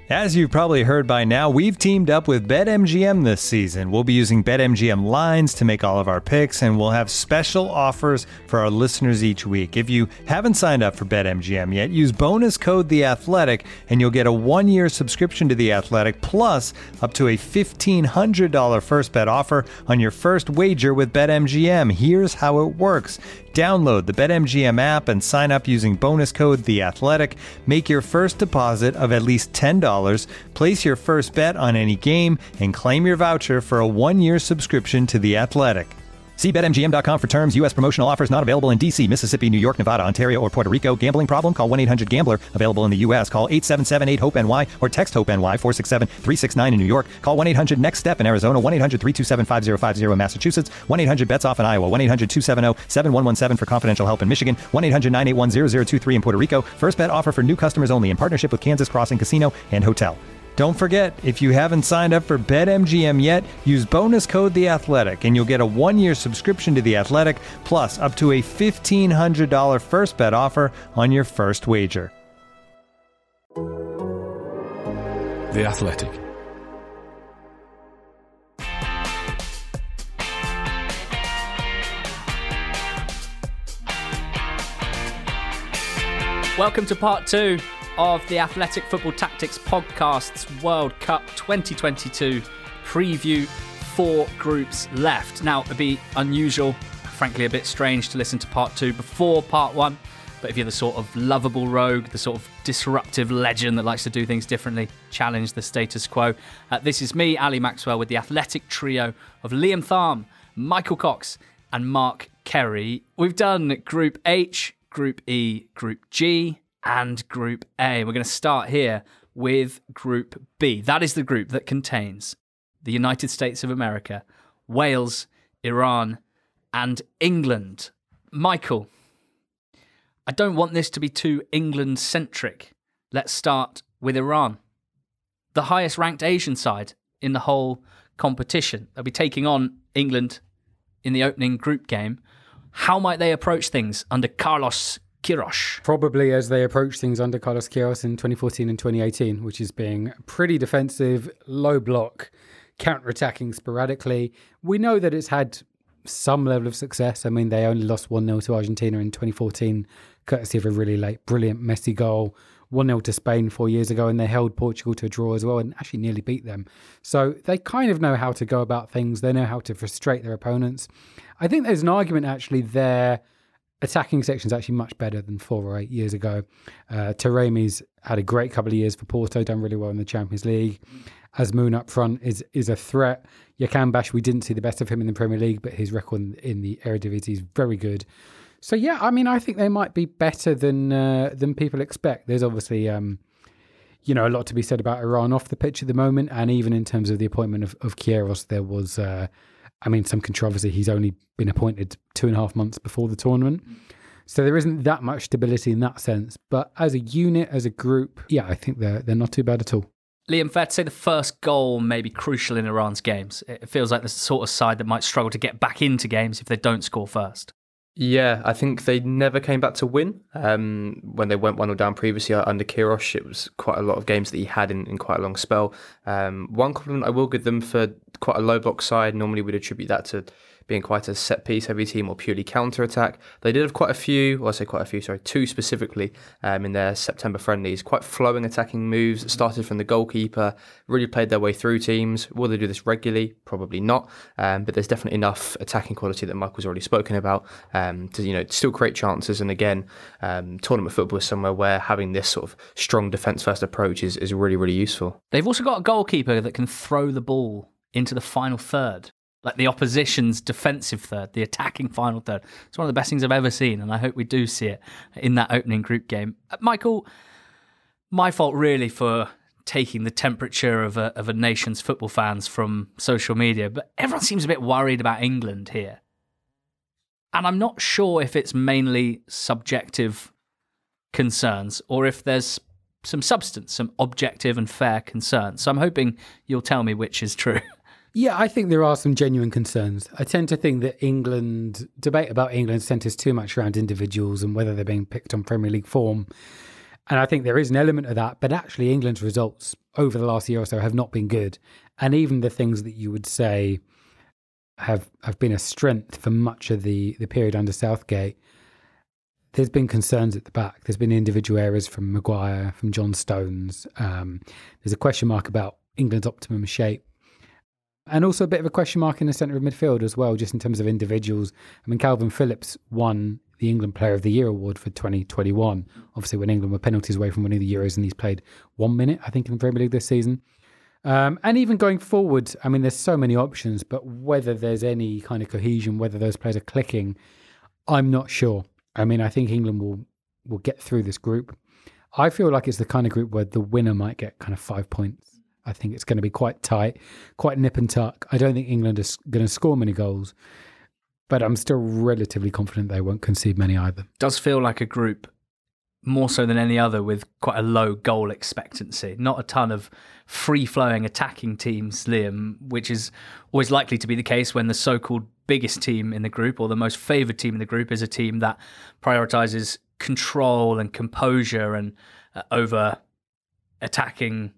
As you've probably heard by now, we've teamed up with BetMGM this season. We'll be using BetMGM lines to make all of our picks, and we'll have special offers for our listeners each week. If you haven't signed up for BetMGM yet, use bonus code The Athletic, and you'll get a 1-year subscription to The Athletic, plus up to a $1,500 first bet offer on your first wager with BetMGM. Here's how it works. Download the BetMGM app and sign up using bonus code The Athletic. Make your first deposit of at least $10. Place your first bet on any game and claim your voucher for a 1-year subscription to The Athletic. See BetMGM.com for terms. U.S. promotional offers not available in D.C., Mississippi, New York, Nevada, Ontario, or Puerto Rico. Gambling problem? Call 1-800-GAMBLER. Available in the U.S. Call 877-8-HOPE-NY or text HOPE-NY 467-369 in New York. Call 1-800-NEXT-STEP in Arizona. 1-800-327-5050 in Massachusetts. 1-800-BETS-OFF in Iowa. 1-800-270-7117 for confidential help in Michigan. 1-800-981-0023 in Puerto Rico. First bet offer for new customers only in partnership with Kansas Crossing Casino and Hotel. Don't forget, if you haven't signed up for BetMGM yet, use bonus code The Athletic, and you'll get a 1-year subscription to The Athletic, plus up to a $1,500 first bet offer on your first wager. The Athletic. Welcome to part 2 of the Athletic Football Tactics Podcast's World Cup 2022 preview. 4 groups left. Now, it'd be unusual, frankly a bit strange, to listen to part 2 before part 1, but if you're the sort of lovable rogue, the sort of disruptive legend that likes to do things differently, challenge the status quo, this is me, Ali Maxwell, with the Athletic trio of Liam Tharm, Michael Cox and Mark Kerry. We've done Group H, Group E, Group G, and Group A. We're going to start here with Group B. That is the group that contains the United States of America, Wales, Iran, and England. Michael, I don't want this to be too England-centric. Let's start with Iran, the highest-ranked Asian side in the whole competition. They'll be taking on England in the opening group game. How might they approach things under Carlos Queiroz? Probably as they approach things under Carlos Queiroz in 2014 and 2018, which is being pretty defensive, low block, counter-attacking sporadically. We know that it's had some level of success. I mean, they only lost 1-0 to Argentina in 2014, courtesy of a really late, brilliant Messi goal. 1-0 to Spain 4 years ago, and they held Portugal to a draw as well and actually nearly beat them. So they kind of know how to go about things. They know how to frustrate their opponents. I think there's an argument, actually, their attacking section is actually much better than 4 or 8 years ago. Taremi's had a great couple of years for Porto, done really well in the Champions League. Azmoun up front is a threat. Yakan Bash, we didn't see the best of him in the Premier League, but his record in the Eredivisie is very good. So yeah, I mean, I think they might be better than people expect. There's obviously, a lot to be said about Iran off the pitch at the moment, and even in terms of the appointment of Queiroz, there was, some controversy. He's only been appointed 2.5 months before the tournament, so there isn't that much stability in that sense. But as a unit, as a group, yeah, I think they're not too bad at all. Liam, fair to say the first goal may be crucial in Iran's games. It feels like the sort of side that might struggle to get back into games if they don't score first. Yeah, I think they never came back to win. When they went 1-0 down previously under Queiroz, it was quite a lot of games that he had in quite a long spell. One compliment I will give them for quite a low block side. Normally we'd attribute that to being quite a set-piece heavy team or purely counter-attack. They did have two specifically in their September friendlies. Quite flowing attacking moves that started from the goalkeeper, really played their way through teams. Will they do this regularly? Probably not. But there's definitely enough attacking quality that Michael's already spoken about to still create chances. And again, tournament football is somewhere where having this sort of strong defence-first approach is really, really useful. They've also got a goalkeeper that can throw the ball into the final third. Like the opposition's defensive third, the attacking final third. It's one of the best things I've ever seen, and I hope we do see it in that opening group game. Michael, my fault really for taking the temperature of a nation's football fans from social media, but everyone seems a bit worried about England here. And I'm not sure if it's mainly subjective concerns or if there's some substance, some objective and fair concerns. So I'm hoping you'll tell me which is true. Yeah, I think there are some genuine concerns. I tend to think that debate about England centres too much around individuals and whether they're being picked on Premier League form. And I think there is an element of that, but actually England's results over the last year or so have not been good. And even the things that you would say have been a strength for much of the period under Southgate, there's been concerns at the back. There's been individual errors from Maguire, from John Stones. There's a question mark about England's optimum shape. And also a bit of a question mark in the centre of midfield as well, just in terms of individuals. I mean, Calvin Phillips won the England Player of the Year award for 2021. Obviously, when England were penalties away from winning the Euros, and he's played 1 minute, I think, in the Premier League this season. And even going forward, I mean, there's so many options, but whether there's any kind of cohesion, whether those players are clicking, I'm not sure. I mean, I think England will get through this group. I feel like it's the kind of group where the winner might get kind of 5 points. I think it's going to be quite tight, quite nip and tuck. I don't think England is going to score many goals, but I'm still relatively confident they won't concede many either. Does feel like a group more so than any other with quite a low goal expectancy. Not a ton of free-flowing attacking teams, Liam, which is always likely to be the case when the so-called biggest team in the group or the most favoured team in the group is a team that prioritises control and composure and over attacking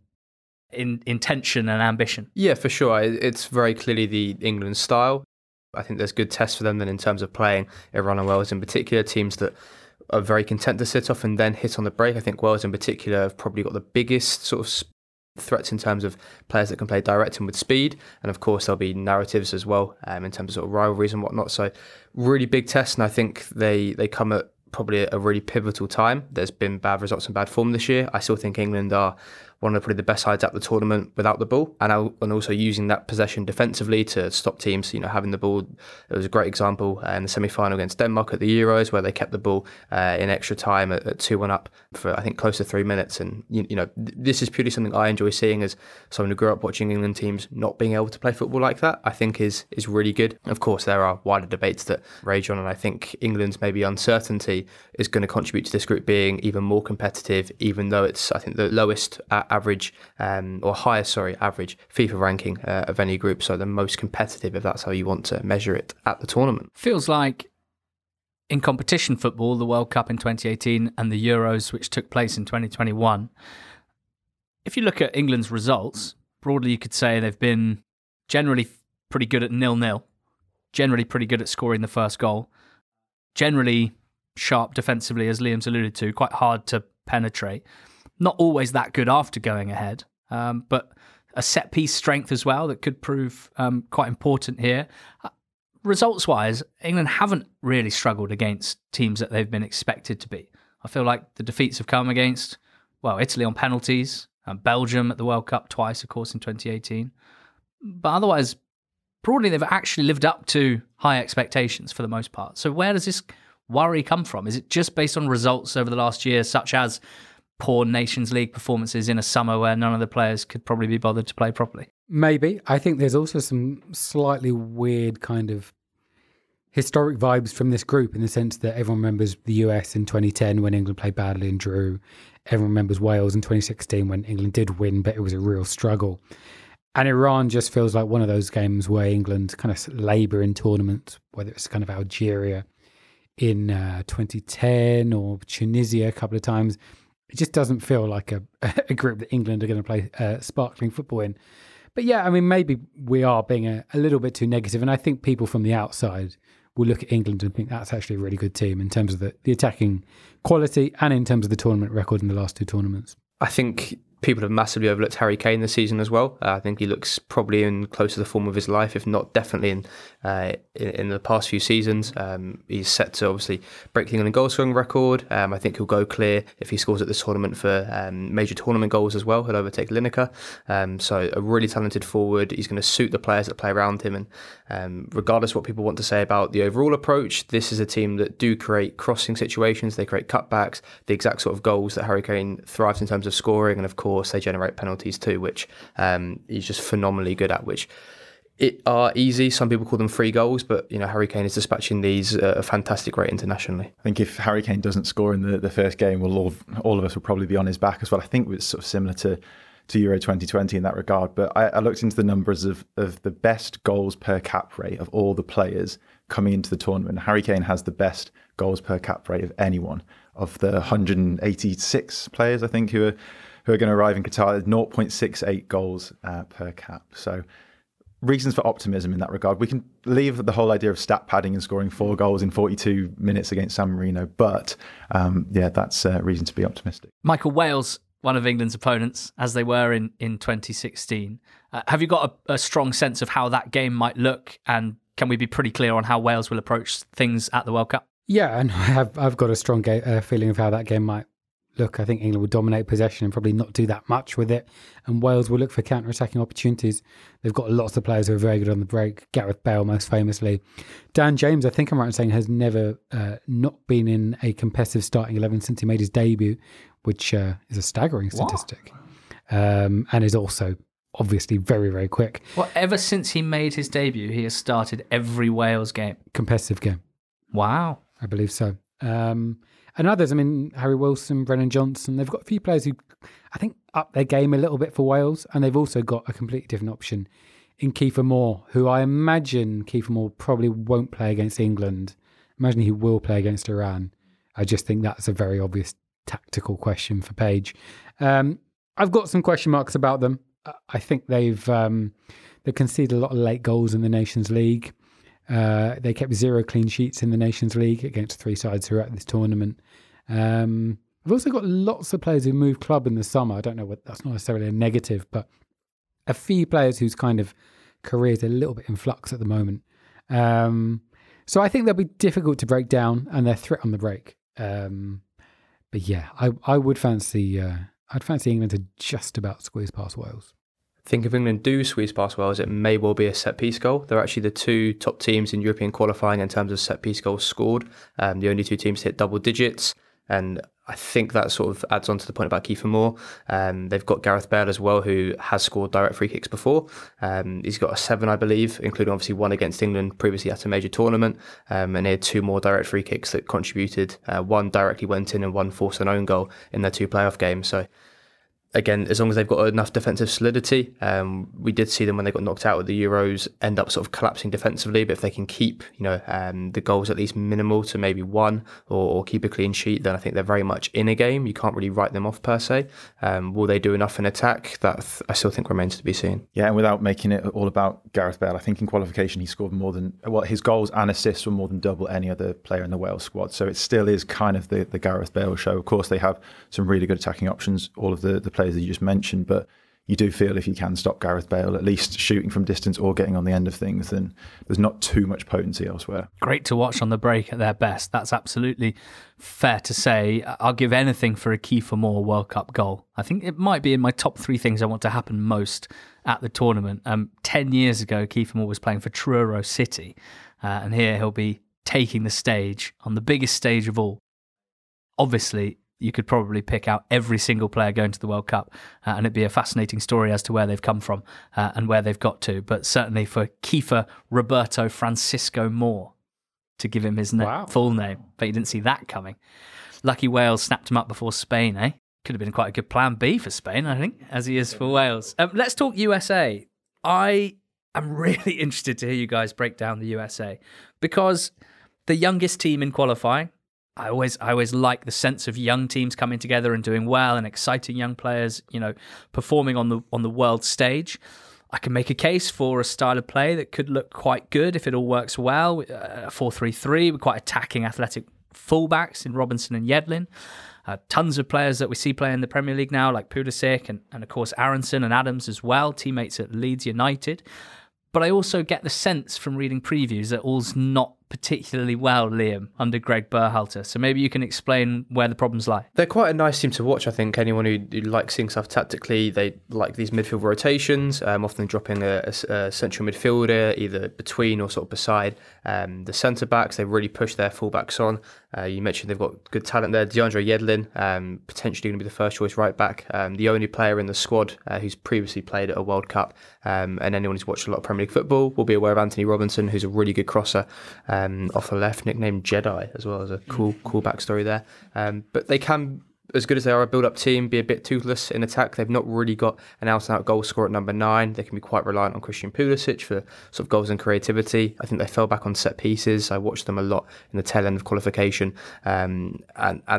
intention and ambition. Yeah, for sure. It's very clearly the England style. I think there's good tests for them then in terms of playing Iran and Wales in particular, teams that are very content to sit off and then hit on the break. I think Wales in particular have probably got the biggest sort of threats in terms of players that can play direct and with speed. And of course, there'll be narratives as well in terms of sort of rivalries and whatnot. So really big test. And I think they come at probably a really pivotal time. There's been bad results and bad form this year. I still think England are one of probably the best sides at the tournament without the ball, and also using that possession defensively to stop teams, having the ball. It was a great example in the semi-final against Denmark at the Euros, where they kept the ball in extra time at 2-1 up for, I think, close to 3 minutes. And, this is purely something I enjoy seeing as someone who grew up watching England teams not being able to play football like that. I think is really good. Of course, there are wider debates that rage on, and I think England's maybe uncertainty is going to contribute to this group being even more competitive, even though it's, I think, the lowest average average FIFA ranking of any group, so the most competitive, if that's how you want to measure it, at the tournament. Feels like in competition football, the World Cup in 2018 and the Euros, which took place in 2021, if you look at England's results, broadly you could say they've been generally pretty good at 0-0, generally pretty good at scoring the first goal, generally sharp defensively, as Liam's alluded to, quite hard to penetrate. Not always that good after going ahead, but a set-piece strength as well that could prove quite important here. Results-wise, England haven't really struggled against teams that they've been expected to be. I feel like the defeats have come against, Italy on penalties, Belgium at the World Cup twice, of course, in 2018. But otherwise, broadly, they've actually lived up to high expectations for the most part. So where does this worry come from? Is it just based on results over the last year, such as poor Nations League performances in a summer where none of the players could probably be bothered to play properly? Maybe. I think there's also some slightly weird kind of historic vibes from this group, in the sense that everyone remembers the US in 2010 when England played badly and drew. Everyone remembers Wales in 2016 when England did win, but it was a real struggle. And Iran just feels like one of those games where England kind of labour in tournaments, whether it's kind of Algeria in 2010 or Tunisia a couple of times. It just doesn't feel like a group that England are going to play sparkling football in. But yeah, I mean, maybe we are being a little bit too negative. And I think people from the outside will look at England and think that's actually a really good team in terms of the attacking quality and in terms of the tournament record in the last two tournaments. I think people have massively overlooked Harry Kane this season as well. I think he looks probably in close to the form of his life, if not definitely in the past few seasons. He's set to obviously break the England goal scoring record. I think he'll go clear if he scores at this tournament for major tournament goals as well. He'll overtake Lineker. So a really talented forward. He's going to suit the players that play around him. And regardless of what people want to say about the overall approach, this is a team that do create crossing situations. They create cutbacks, the exact sort of goals that Harry Kane thrives in terms of scoring. And of course, they generate penalties too, which he's just phenomenally good at, which are easy. Some people call them free goals, but Harry Kane is dispatching these at a fantastic rate internationally. I think if Harry Kane doesn't score in the first game, all of us will probably be on his back as well. I think it's sort of similar to Euro 2020 in that regard, but I looked into the numbers of the best goals per cap rate of all the players coming into the tournament. Harry Kane has the best goals per cap rate of anyone of the 186 players, I think, who are going to arrive in Qatar, 0.68 goals per cap. So reasons for optimism in that regard. We can leave the whole idea of stat padding and scoring 4 goals in 42 minutes against San Marino, but that's a reason to be optimistic. Michael, Wales, one of England's opponents, as they were in 2016. Have you got a strong sense of how that game might look, and can we be pretty clear on how Wales will approach things at the World Cup? Yeah, and I've got a strong feeling of how that game might look. I think England will dominate possession and probably not do that much with it, and Wales will look for counter-attacking opportunities. They've got lots of players who are very good on the break. Gareth Bale, most famously. Dan James, I think I'm right in saying, has never not been in a competitive starting 11 since he made his debut, which is a staggering statistic, and is also obviously very, very quick. Well, ever since he made his debut, he has started every Wales game. Competitive game. Wow. I believe so. And others, I mean, Harry Wilson, Brennan Johnson, they've got a few players who I think up their game a little bit for Wales, and they've also got a completely different option in Kiefer Moore, who I imagine Kiefer Moore probably won't play against England. Imagine he will play against Iran. I just think that's a very obvious tactical question for Page. I've got some question marks about them. I think they've conceded a lot of late goals in the Nations League. They kept 0 clean sheets in the Nations League against 3 sides throughout this tournament. We've also got lots of players who moved club in the summer. I don't know what that's not necessarily a negative, but a few players whose kind of careers are a little bit in flux at the moment. So I think they'll be difficult to break down, and they're threat on the break. But yeah, I would fancy I'd fancy England to just about squeeze past Wales. I think if England do squeeze past Wales, it may well be a set-piece goal. They're actually the 2 top teams in European qualifying in terms of set-piece goals scored. The only 2 teams to hit double digits. And I think that sort of adds on to the point about Kiefer Moore. They've got Gareth Bale as well, who has scored direct free kicks before. He's got a 7, I believe, including obviously 1 against England previously at a major tournament. And he had 2 more direct free kicks that contributed. 1 directly went in and 1 forced an own goal in their 2 playoff games. So again, as long as they've got enough defensive solidity, we did see them when they got knocked out at the Euros end up sort of collapsing defensively. But if they can keep, the goals at least minimal to maybe 1 or keep a clean sheet, then I think they're very much in a game. You can't really write them off per se. Will they do enough in attack? That I still think remains to be seen. Yeah, and without making it all about Gareth Bale, I think in qualification he scored more than his goals and assists were more than double any other player in the Wales squad. So it still is kind of the Gareth Bale show. Of course, they have some really good attacking options, all of the players that you just mentioned, but you do feel if you can stop Gareth Bale, at least shooting from distance or getting on the end of things, then there's not too much potency elsewhere. Great to watch on the break at their best. That's absolutely fair to say. I'll give anything for a Kiefer Moore World Cup goal. I think it might be in my top 3 things I want to happen most at the tournament. 10 years ago, Kiefer Moore was playing for Truro City, and here he'll be taking the stage on the biggest stage of all. Obviously, you could probably pick out every single player going to the World Cup, and it'd be a fascinating story as to where they've come from and where they've got to. But certainly for Kiefer Roberto Francisco Moore, to give him his full name. But you didn't see that coming. Lucky Wales snapped him up before Spain, eh? Could have been quite a good plan B for Spain, I think, as he is for Wales. Let's talk USA. I am really interested to hear you guys break down the USA, because the youngest team in qualifying, I always like the sense of young teams coming together and doing well, and exciting young players, performing on the world stage. I can make a case for a style of play that could look quite good if it all works well. 4-3-3 with quite attacking, athletic fullbacks in Robinson and Yedlin. Tons of players that we see play in the Premier League now, like Pulisic and of course Aronson and Adams as well, teammates at Leeds United. But I also get the sense from reading previews that all's not particularly well, Liam, under Greg Berhalter. So maybe you can explain where the problems lie. They're quite a nice team to watch, I think. Anyone who likes seeing stuff tactically, they like these midfield rotations, often dropping a central midfielder either between or sort of beside the centre-backs. They really push their full-backs on. You mentioned they've got good talent there. DeAndre Yedlin, potentially going to be the first choice right-back. The only player in the squad who's previously played at a World Cup. And anyone who's watched a lot of Premier League football will be aware of Anthony Robinson, who's a really good crosser. Off the left, nicknamed Jedi as well, as a cool backstory there. But they can, as good as they are a build-up team, be a bit toothless in attack. They've not really got an out-and-out goal scorer at number 9. They can be quite reliant on Christian Pulisic for sort of goals and creativity. I think they fell back on set pieces. I watched them a lot in the tail end of qualification, and they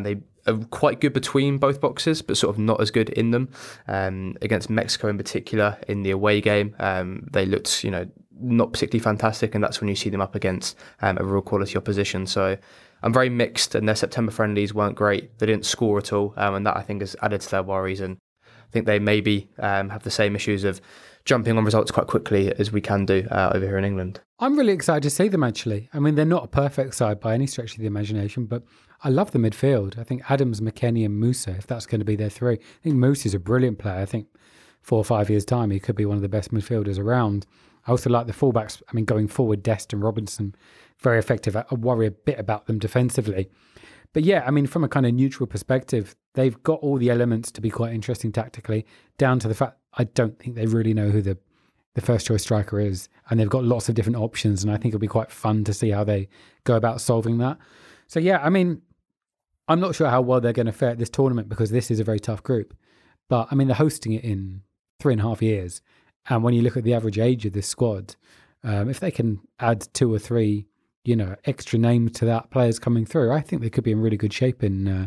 are quite good between both boxes, but sort of not as good in them. Against Mexico in particular, in the away game, they looked, not particularly fantastic, and that's when you see them up against a real quality opposition. So I'm very mixed, and their September friendlies weren't great. They didn't score at all, and that I think has added to their worries. And I think they maybe have the same issues of jumping on results quite quickly as we can do over here in England. I'm really excited to see them, actually. I mean, they're not a perfect side by any stretch of the imagination, but I love the midfield. I think Adams, McKennie and Musa, if that's going to be their three. I think Musa is a brilliant player. I think 4 or 5 years' time, he could be one of the best midfielders around. I also like the fullbacks. I mean, going forward, Dest and Robinson, very effective. I worry a bit about them defensively. But yeah, I mean, from a kind of neutral perspective, they've got all the elements to be quite interesting tactically, down to the fact I don't think they really know who the first choice striker is. And they've got lots of different options. And I think it'll be quite fun to see how they go about solving that. So yeah, I mean, I'm not sure how well they're going to fare at this tournament because this is a very tough group. But I mean, they're hosting it in 3.5 years. And when you look at the average age of this squad, if they can add 2 or 3, extra names to that, players coming through, I think they could be in really good shape in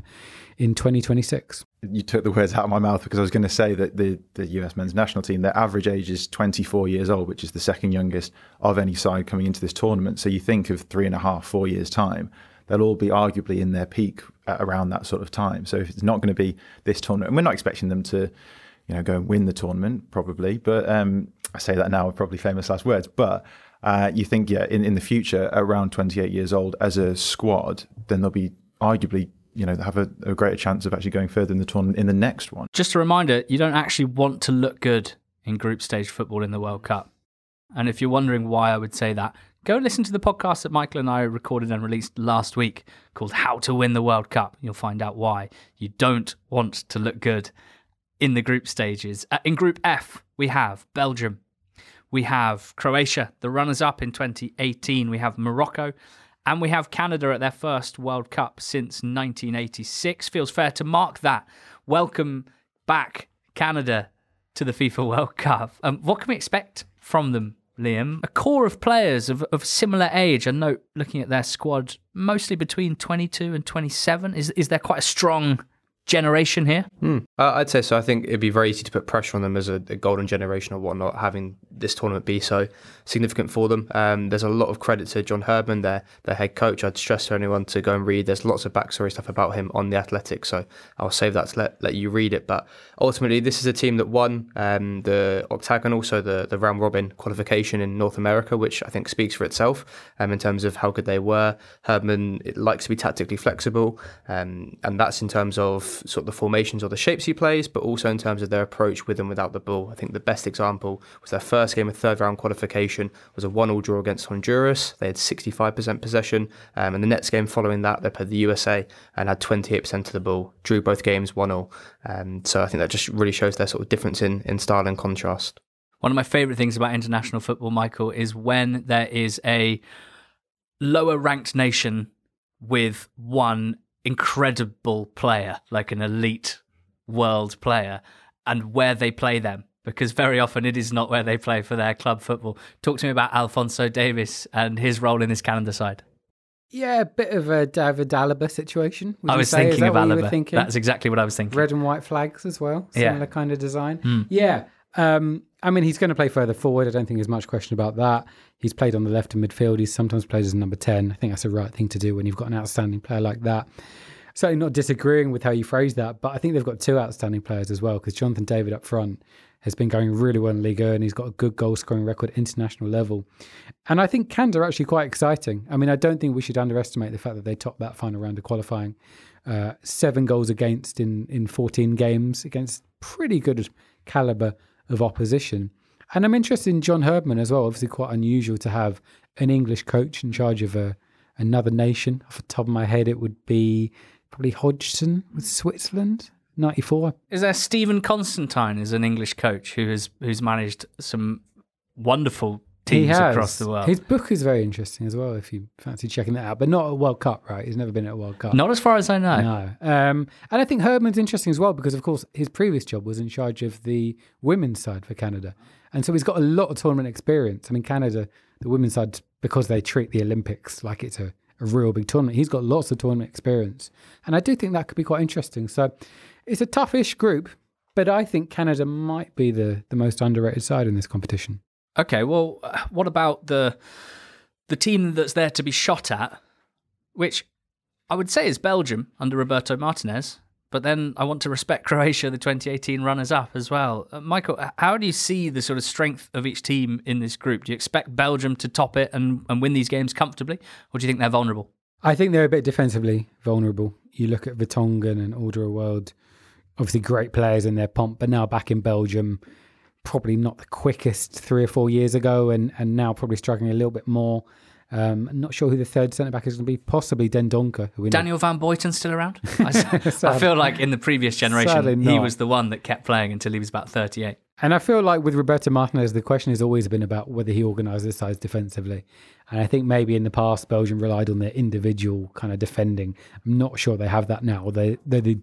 2026. You took the words out of my mouth because I was going to say that the US men's national team, their average age is 24 years old, which is the second youngest of any side coming into this tournament. So you think of 3.5, 4 years' time, they'll all be arguably in their peak at around that sort of time. So if it's not going to be this tournament, and we're not expecting them to go and win the tournament, probably. But I say that now with probably famous last words. But you think, in the future, around 28 years old as a squad, then they'll be arguably, have a greater chance of actually going further in the tournament in the next one. Just a reminder, you don't actually want to look good in group stage football in the World Cup. And if you're wondering why I would say that, go and listen to the podcast that Michael and I recorded and released last week called How to Win the World Cup. You'll find out why you don't want to look good in the group stages. In Group F, we have Belgium. We have Croatia, the runners-up in 2018. We have Morocco. And we have Canada at their first World Cup since 1986. Feels fair to mark that. Welcome back, Canada, to the FIFA World Cup. What can we expect from them, Liam? A core of players of similar age. I note, looking at their squad, mostly between 22 and 27. Is there quite a strong generation here? I'd say so. I think it'd be very easy to put pressure on them as a golden generation or whatnot, having this tournament be so significant for them. There's a lot of credit to John Herdman, their head coach. I'd stress to anyone to go and read. There's lots of backstory stuff about him on The Athletic, so I'll save that to let you read it. But ultimately, this is a team that won the Octagon, also the round robin qualification in North America, which I think speaks for itself in terms of how good they were. Herdman likes to be tactically flexible, and that's in terms of sort of the formations or the shapes he plays, but also in terms of their approach with and without the ball. I think the best example was their first game of third round qualification was a 1-1 draw against Honduras. They had 65% possession, and the next game following that they played the USA and had 28% of the ball, drew both games 1-1. So I think that just really shows their sort of difference in style and contrast. One of my favourite things about international football, Michael, is when there is a lower ranked nation with one incredible player, like an elite world player, and where they play them, because very often it is not where they play for their club football. Talk to me about Alphonso Davies and his role in this Canada side. Yeah, a bit of a David Alaba situation. I was thinking of Alaba. That's exactly what I was thinking. Red and white flags as well, similar kind of design. Yeah. I mean, he's going to play further forward. I don't think there's much question about that. He's played on the left in midfield. He's sometimes played as number 10. I think that's the right thing to do when you've got an outstanding player like that. Certainly not disagreeing with how you phrase that, but I think they've got 2 outstanding players as well, because Jonathan David up front has been going really well in Ligue 1 and he's got a good goal-scoring record at international level. And I think Canada are actually quite exciting. I mean, I don't think we should underestimate the fact that they topped that final round of qualifying. 7 goals against in 14 games against pretty good calibre of opposition. And I'm interested in John Herdman as well. Obviously quite unusual to have an English coach in charge of another nation. Off the top of my head, it would be probably Hodgson with Switzerland, 94. Is there Stephen Constantine as an English coach who's managed some wonderful teams across the world? His book is very interesting as well, if you fancy checking that out. But not at World Cup, right? He's never been at a World Cup. Not as far as I know. No. And I think Herdman's interesting as well because, of course, his previous job was in charge of the women's side for Canada. And so he's got a lot of tournament experience. I mean, Canada, the women's side, because they treat the Olympics like it's a a real big tournament. He's got lots of tournament experience. And I do think that could be quite interesting. So it's a toughish group, but I think Canada might be the most underrated side in this competition. Okay, well, what about the team that's there to be shot at, which I would say is Belgium under Roberto Martinez, but then I want to respect Croatia, the 2018 runners-up as well. Michael, how do you see the sort of strength of each team in this group? Do you expect Belgium to top it and win these games comfortably, or do you think they're vulnerable? I think they're a bit defensively vulnerable. You look at Vertonghen and Alderweireld, obviously great players in their pomp, but now back in Belgium, probably not the quickest 3 or 4 years ago, and now probably struggling a little bit more. I'm not sure who the third centre-back is going to be, possibly Den Donker. Daniel Van Boyten still around? I feel like in the previous generation, he was the one that kept playing until he was about 38. And I feel like with Roberto Martinez, the question has always been about whether he organises sides defensively. And I think maybe in the past, Belgium relied on their individual kind of defending. I'm not sure they have that now, although they do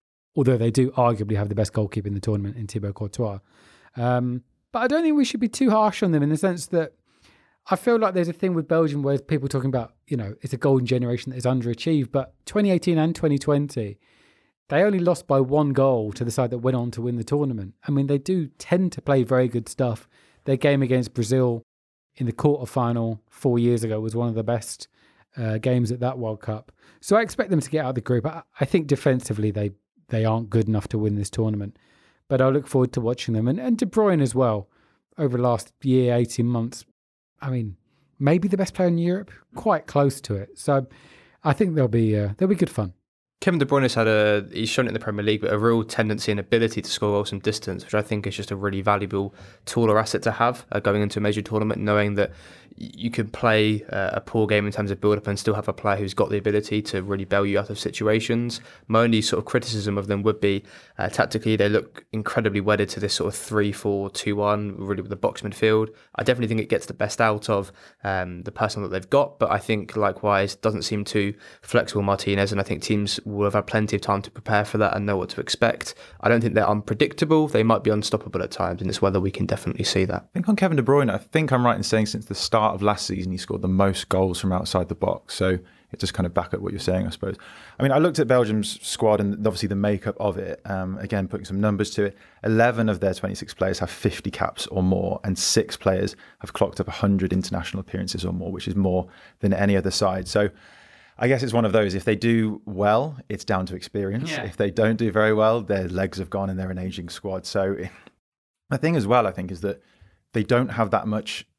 arguably have the best goalkeeper in the tournament in Thibaut Courtois. But I don't think we should be too harsh on them in the sense that I feel like there's a thing with Belgium where people talking about, it's a golden generation that is underachieved, but 2018 and 2020, they only lost by 1 goal to the side that went on to win the tournament. I mean, they do tend to play very good stuff. Their game against Brazil in the quarterfinal 4 years ago was one of the best games at that World Cup. So I expect them to get out of the group. I think defensively they aren't good enough to win this tournament, but I look forward to watching them. And De Bruyne as well, over the last year, 18 months, I mean, maybe the best player in Europe, quite close to it. So I think they'll be good fun. Kevin De Bruyne he's shown it in the Premier League, but a real tendency and ability to score goals from distance, which I think is just a really valuable tool or asset to have going into a major tournament, knowing that you can play a poor game in terms of build-up and still have a player who's got the ability to really bail you out of situations. My only sort of criticism of them would be tactically, they look incredibly wedded to this sort of 3-4-2-1, really with the box midfield. I definitely think it gets the best out of the personnel that they've got, but I think likewise doesn't seem too flexible, Martinez, and I think teams will have had plenty of time to prepare for that and know what to expect. I don't think they're unpredictable. They might be unstoppable at times, and it's whether we can definitely see that. I think on Kevin De Bruyne, I think I'm right in saying since the start of last season, he scored the most goals from outside the box. So it just kind of back up what you're saying, I suppose. I mean, I looked at Belgium's squad and obviously the makeup of it. Again, putting some numbers to it. 11 of their 26 players have 50 caps or more, and 6 players have clocked up 100 international appearances or more, which is more than any other side. So I guess it's one of those, if they do well, it's down to experience. Yeah. If they don't do very well, their legs have gone and they're an aging squad. So the thing as well, I think, is that they don't have that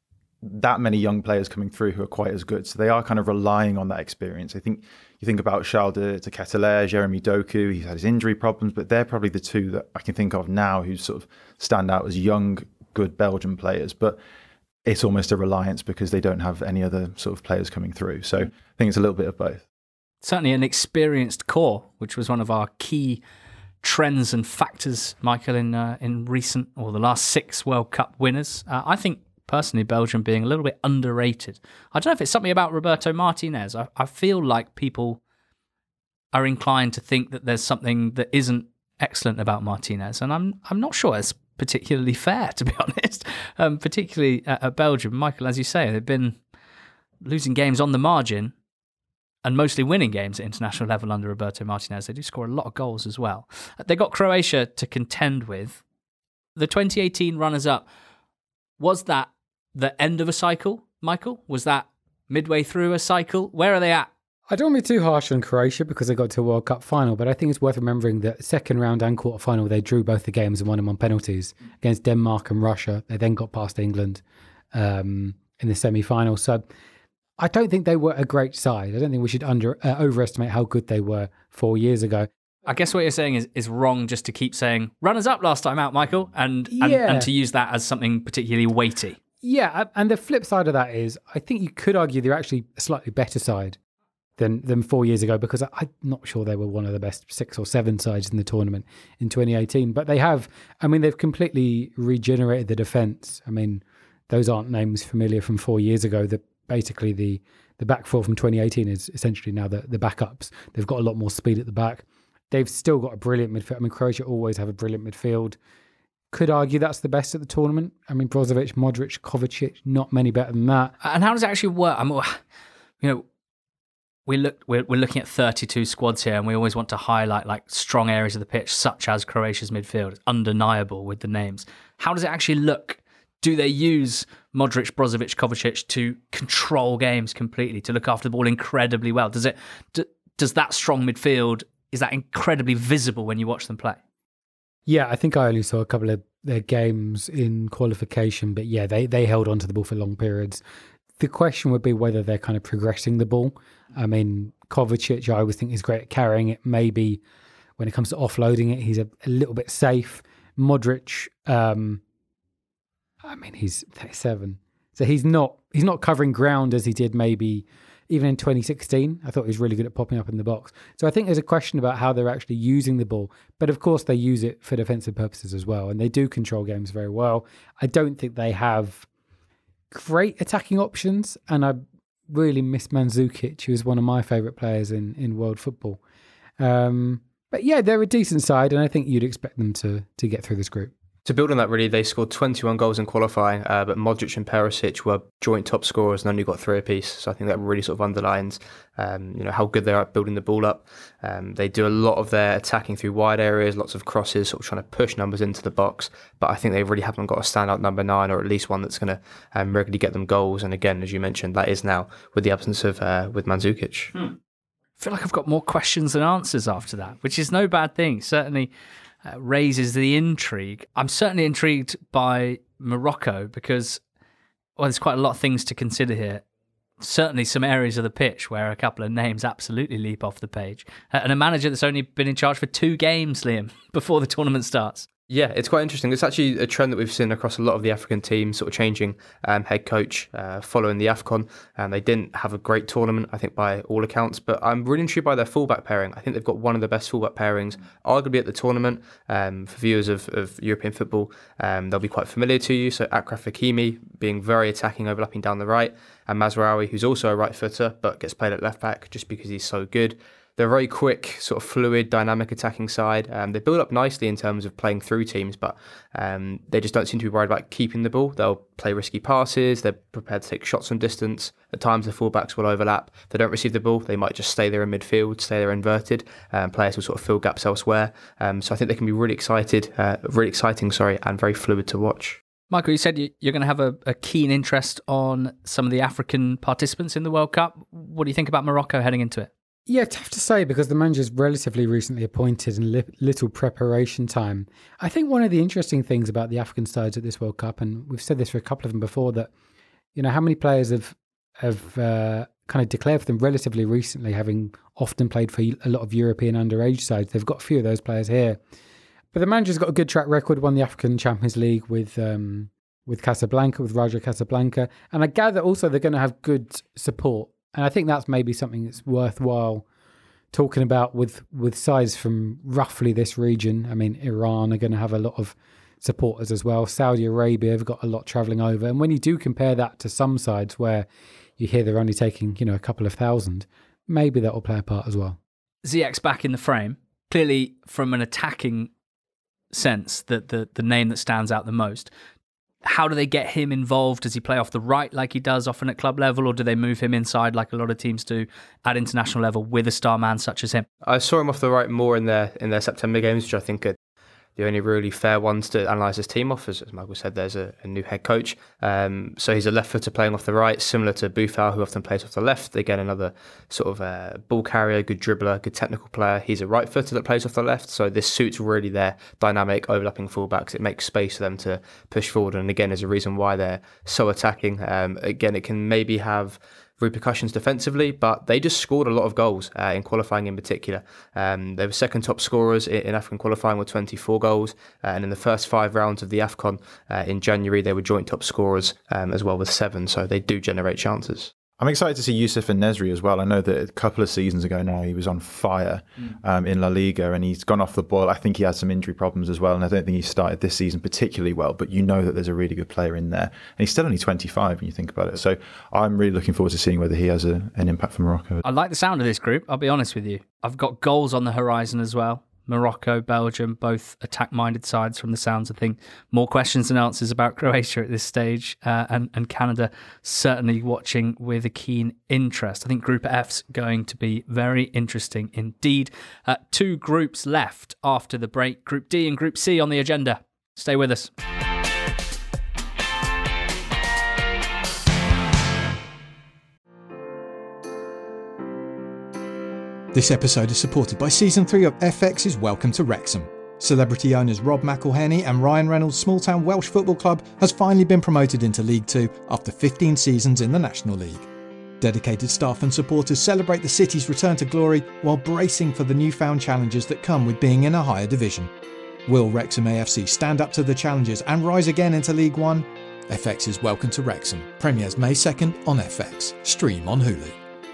many young players coming through who are quite as good. So they are kind of relying on that experience. I think you think about Charles de Ketelaere, Jeremy Doku, he's had his injury problems, but they're probably the two that I can think of now who sort of stand out as young, good Belgian players. But it's almost a reliance because they don't have any other sort of players coming through. So I think it's a little bit of both. Certainly an experienced core, which was one of our key trends and factors, Michael, in recent or the last 6 World Cup winners. I think personally Belgium being a little bit underrated. I don't know if it's something about Roberto Martinez. I feel like people are inclined to think that there's something that isn't excellent about Martinez, and I'm not sure it's particularly fair, to be honest, particularly at Belgium. Michael, as you say, they've been losing games on the margin and mostly winning games at international level under Roberto Martinez. They do score a lot of goals as well. They got Croatia to contend with. The 2018 runners-up, was that the end of a cycle, Michael? Was that midway through a cycle? Where are they at? I don't want to be too harsh on Croatia because they got to a World Cup final, but I think it's worth remembering that second round and quarter final, they drew both the games and won them on penalties against Denmark and Russia. They then got past England in the semi-final. So I don't think they were a great side. I don't think we should overestimate how good they were 4 years ago. I guess what you're saying is wrong just to keep saying runners up last time out, Michael, and to use that as something particularly weighty. Yeah, and the flip side of that is I think you could argue they're actually a slightly better side than 4 years ago, because I'm not sure they were one of the best 6 or 7 sides in the tournament in 2018. But they've completely regenerated the defence. I mean, those aren't names familiar from 4 years ago. Basically the back four from 2018 is essentially now the backups. They've got a lot more speed at the back. They've still got a brilliant midfield. I mean, Croatia always have a brilliant midfield. Could argue that's the best at the tournament. I mean, Brozovic, Modric, Kovacic, not many better than that. And how does it actually work? we're looking at 32 squads here, and we always want to highlight like strong areas of the pitch, such as Croatia's midfield. It's undeniable with the names. How does it actually look? Do they use Modric, Brozovic, Kovacic to control games completely, to look after the ball incredibly well? Does that strong midfield, is that incredibly visible when you watch them play? Yeah, I think I only saw a couple of their games in qualification, but yeah, they held onto the ball for long periods. The question would be whether they're kind of progressing the ball. I mean, Kovacic, I always think is great at carrying it. Maybe when it comes to offloading it, he's a little bit safe. Modric, he's 37, so he's not covering ground as he did maybe even in 2016. I thought he was really good at popping up in the box. So I think there's a question about how they're actually using the ball. But of course, they use it for defensive purposes as well, and they do control games very well. I don't think they have great attacking options, and I really miss Mandzukic, who is one of my favourite players in world football. But yeah, they're a decent side, and I think you'd expect them to get through this group. To build on that, really, they scored 21 goals in qualifying, but Modric and Perisic were joint top scorers and only got 3 apiece. So I think that really sort of underlines, how good they are at building the ball up. They do a lot of their attacking through wide areas, lots of crosses, sort of trying to push numbers into the box. But I think they really haven't got a standout number 9, or at least one that's going to regularly get them goals. And again, as you mentioned, that is now with the absence of with Mandzukic. I feel like I've got more questions than answers after that, which is no bad thing. Certainly raises the intrigue. I'm certainly intrigued by Morocco because, well, there's quite a lot of things to consider here. Certainly some areas of the pitch where a couple of names absolutely leap off the page. And a manager that's only been in charge for 2 games, Liam, before the tournament starts. Yeah, it's quite interesting. It's actually a trend that we've seen across a lot of the African teams, sort of changing head coach following the AFCON. They didn't have a great tournament, I think, by all accounts, but I'm really intrigued by their fullback pairing. I think they've got one of the best fullback pairings, arguably at the tournament. For viewers of European football, they'll be quite familiar to you. So Achraf Hakimi being very attacking, overlapping down the right, and Mazraoui, who's also a right footer, but gets played at left back just because he's so good. They're a very quick, sort of fluid, dynamic attacking side. They build up nicely in terms of playing through teams, but they just don't seem to be worried about keeping the ball. They'll play risky passes. They're prepared to take shots from distance. At times, the fullbacks will overlap. If they don't receive the ball, they might just stay there in midfield, stay there inverted. Players will sort of fill gaps elsewhere. So I think they can be really exciting, and very fluid to watch. Michael, you said you're going to have a keen interest on some of the African participants in the World Cup. What do you think about Morocco heading into it? Yeah, tough to say because the manager's relatively recently appointed and little preparation time. I think one of the interesting things about the African sides at this World Cup, and we've said this for a couple of them before, that how many players have kind of declared for them relatively recently, having often played for a lot of European underage sides. They've got a few of those players here, but the manager's got a good track record. Won the African Champions League with Casablanca, with Raja Casablanca, and I gather also they're going to have good support. And I think that's maybe something that's worthwhile talking about with sides from roughly this region. I mean, Iran are going to have a lot of supporters as well. Saudi Arabia have got a lot travelling over. And when you do compare that to some sides where you hear they're only taking, a couple of thousand, maybe that will play a part as well. Ziyech's back in the frame. Clearly, from an attacking sense, the name that stands out the most. How do they get him involved? Does he play off the right like he does often at club level, or do they move him inside like a lot of teams do at international level with a star man such as him? I saw him off the right more in their September games, which I think are the only really fair ones to analyse his team off. As Michael said, there's a new head coach. So he's a left footer playing off the right, similar to Boufal, who often plays off the left. Again, another sort of ball carrier, good dribbler, good technical player. He's a right footer that plays off the left. So this suits really their dynamic, overlapping fullbacks. It makes space for them to push forward. And again, is a reason why they're so attacking. Again, it can maybe have repercussions defensively, but they just scored a lot of goals in qualifying in particular. They were second top scorers in African qualifying with 24 goals, and in the first 5 rounds of the AFCON in January, they were joint top scorers as well with 7, so they do generate chances. I'm excited to see Youssef En-Nesyri as well. I know that a couple of seasons ago now he was on fire in La Liga and he's gone off the boil. I think he had some injury problems as well, and I don't think he started this season particularly well, but that there's a really good player in there. And he's still only 25 when you think about it. So I'm really looking forward to seeing whether he has an impact for Morocco. I like the sound of this group, I'll be honest with you. I've got goals on the horizon as well. Morocco, Belgium, both attack-minded sides from the sounds of things. More questions than answers about Croatia at this stage, and Canada certainly watching with a keen interest. I think Group F's going to be very interesting indeed. 2 groups left after the break. Group D and Group C on the agenda. Stay with us. This episode is supported by Season 3 of FX's Welcome to Wrexham. Celebrity owners Rob McElhenney and Ryan Reynolds' small-town Welsh football club has finally been promoted into League 2 after 15 seasons in the National League. Dedicated staff and supporters celebrate the city's return to glory while bracing for the newfound challenges that come with being in a higher division. Will Wrexham AFC stand up to the challenges and rise again into League 1? FX's Welcome to Wrexham premieres May 2nd on FX. Stream on Hulu.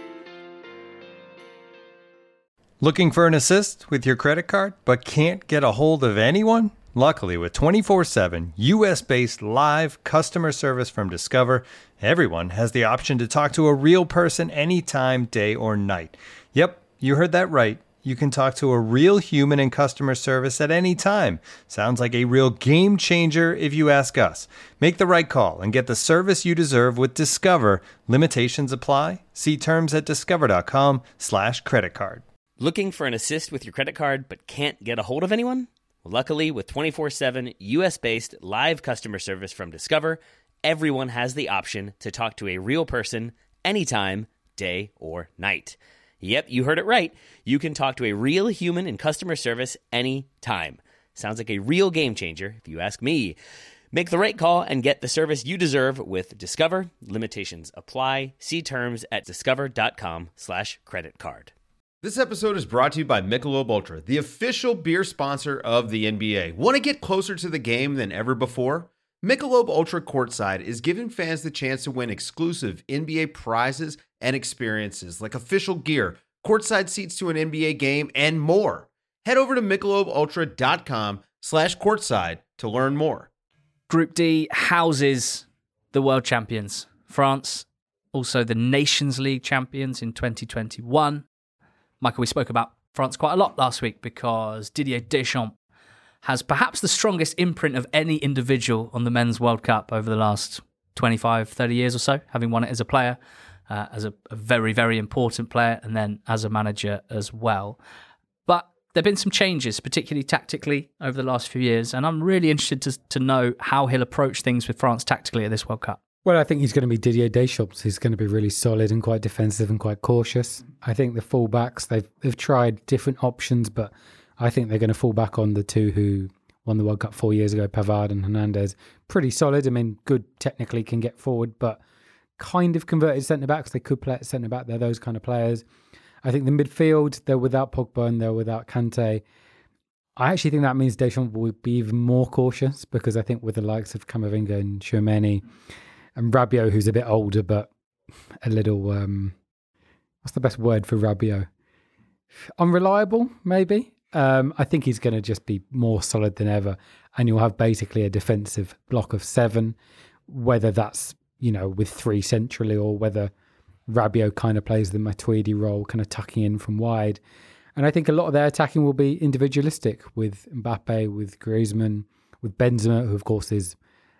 Looking for an assist with your credit card but can't get a hold of anyone? Luckily, with 24/7 US-based live customer service from Discover, everyone has the option to talk to a real person anytime, day or night. Yep, you heard that right. You can talk to a real human in customer service at any time. Sounds like a real game changer if you ask us. Make the right call and get the service you deserve with Discover. Limitations apply. See terms at discover.com/creditcard. Looking for an assist with your credit card but can't get a hold of anyone? Luckily, with 24/7 US-based live customer service from Discover, everyone has the option to talk to a real person anytime, day or night. Yep, you heard it right. You can talk to a real human in customer service anytime. Sounds like a real game changer, if you ask me. Make the right call and get the service you deserve with Discover. Limitations apply. See terms at discover.com/creditcard. This episode is brought to you by Michelob Ultra, the official beer sponsor of the NBA. Want to get closer to the game than ever before? Michelob Ultra Courtside is giving fans the chance to win exclusive NBA prizes and experiences like official gear, courtside seats to an NBA game, and more. Head over to MichelobUltra.com/courtside to learn more. Group D houses the world champions. France, also the Nations League champions in 2021. Michael, we spoke about France quite a lot last week because Didier Deschamps has perhaps the strongest imprint of any individual on the Men's World Cup over the last 25, 30 years or so, having won it as a player, as a very, very important player, and then as a manager as well. But there have been some changes, particularly tactically, over the last few years, and I'm really interested to know how he'll approach things with France tactically at this World Cup. Well, I think he's going to be Didier Deschamps. He's going to be really solid and quite defensive and quite cautious. I think the fullbacks, they've tried different options, but I think they're going to fall back on the two who won the World Cup 4 years ago, Pavard and Hernandez. Pretty solid. I mean, good technically, can get forward, but kind of converted centre-backs. They could play at centre-back. They're those kind of players. I think the midfield, they're without Pogba and they're without Kante. I actually think that means Deschamps will be even more cautious because I think with the likes of Camavinga and Tchouameni and Rabiot, who's a bit older, but a little, what's the best word for Rabiot? Unreliable, maybe. I think he's going to just be more solid than ever. And you'll have basically a defensive block of 7, whether that's, with 3 centrally or whether Rabiot kind of plays the Matuidi role, kind of tucking in from wide. And I think a lot of their attacking will be individualistic with Mbappe, with Griezmann, with Benzema, who of course is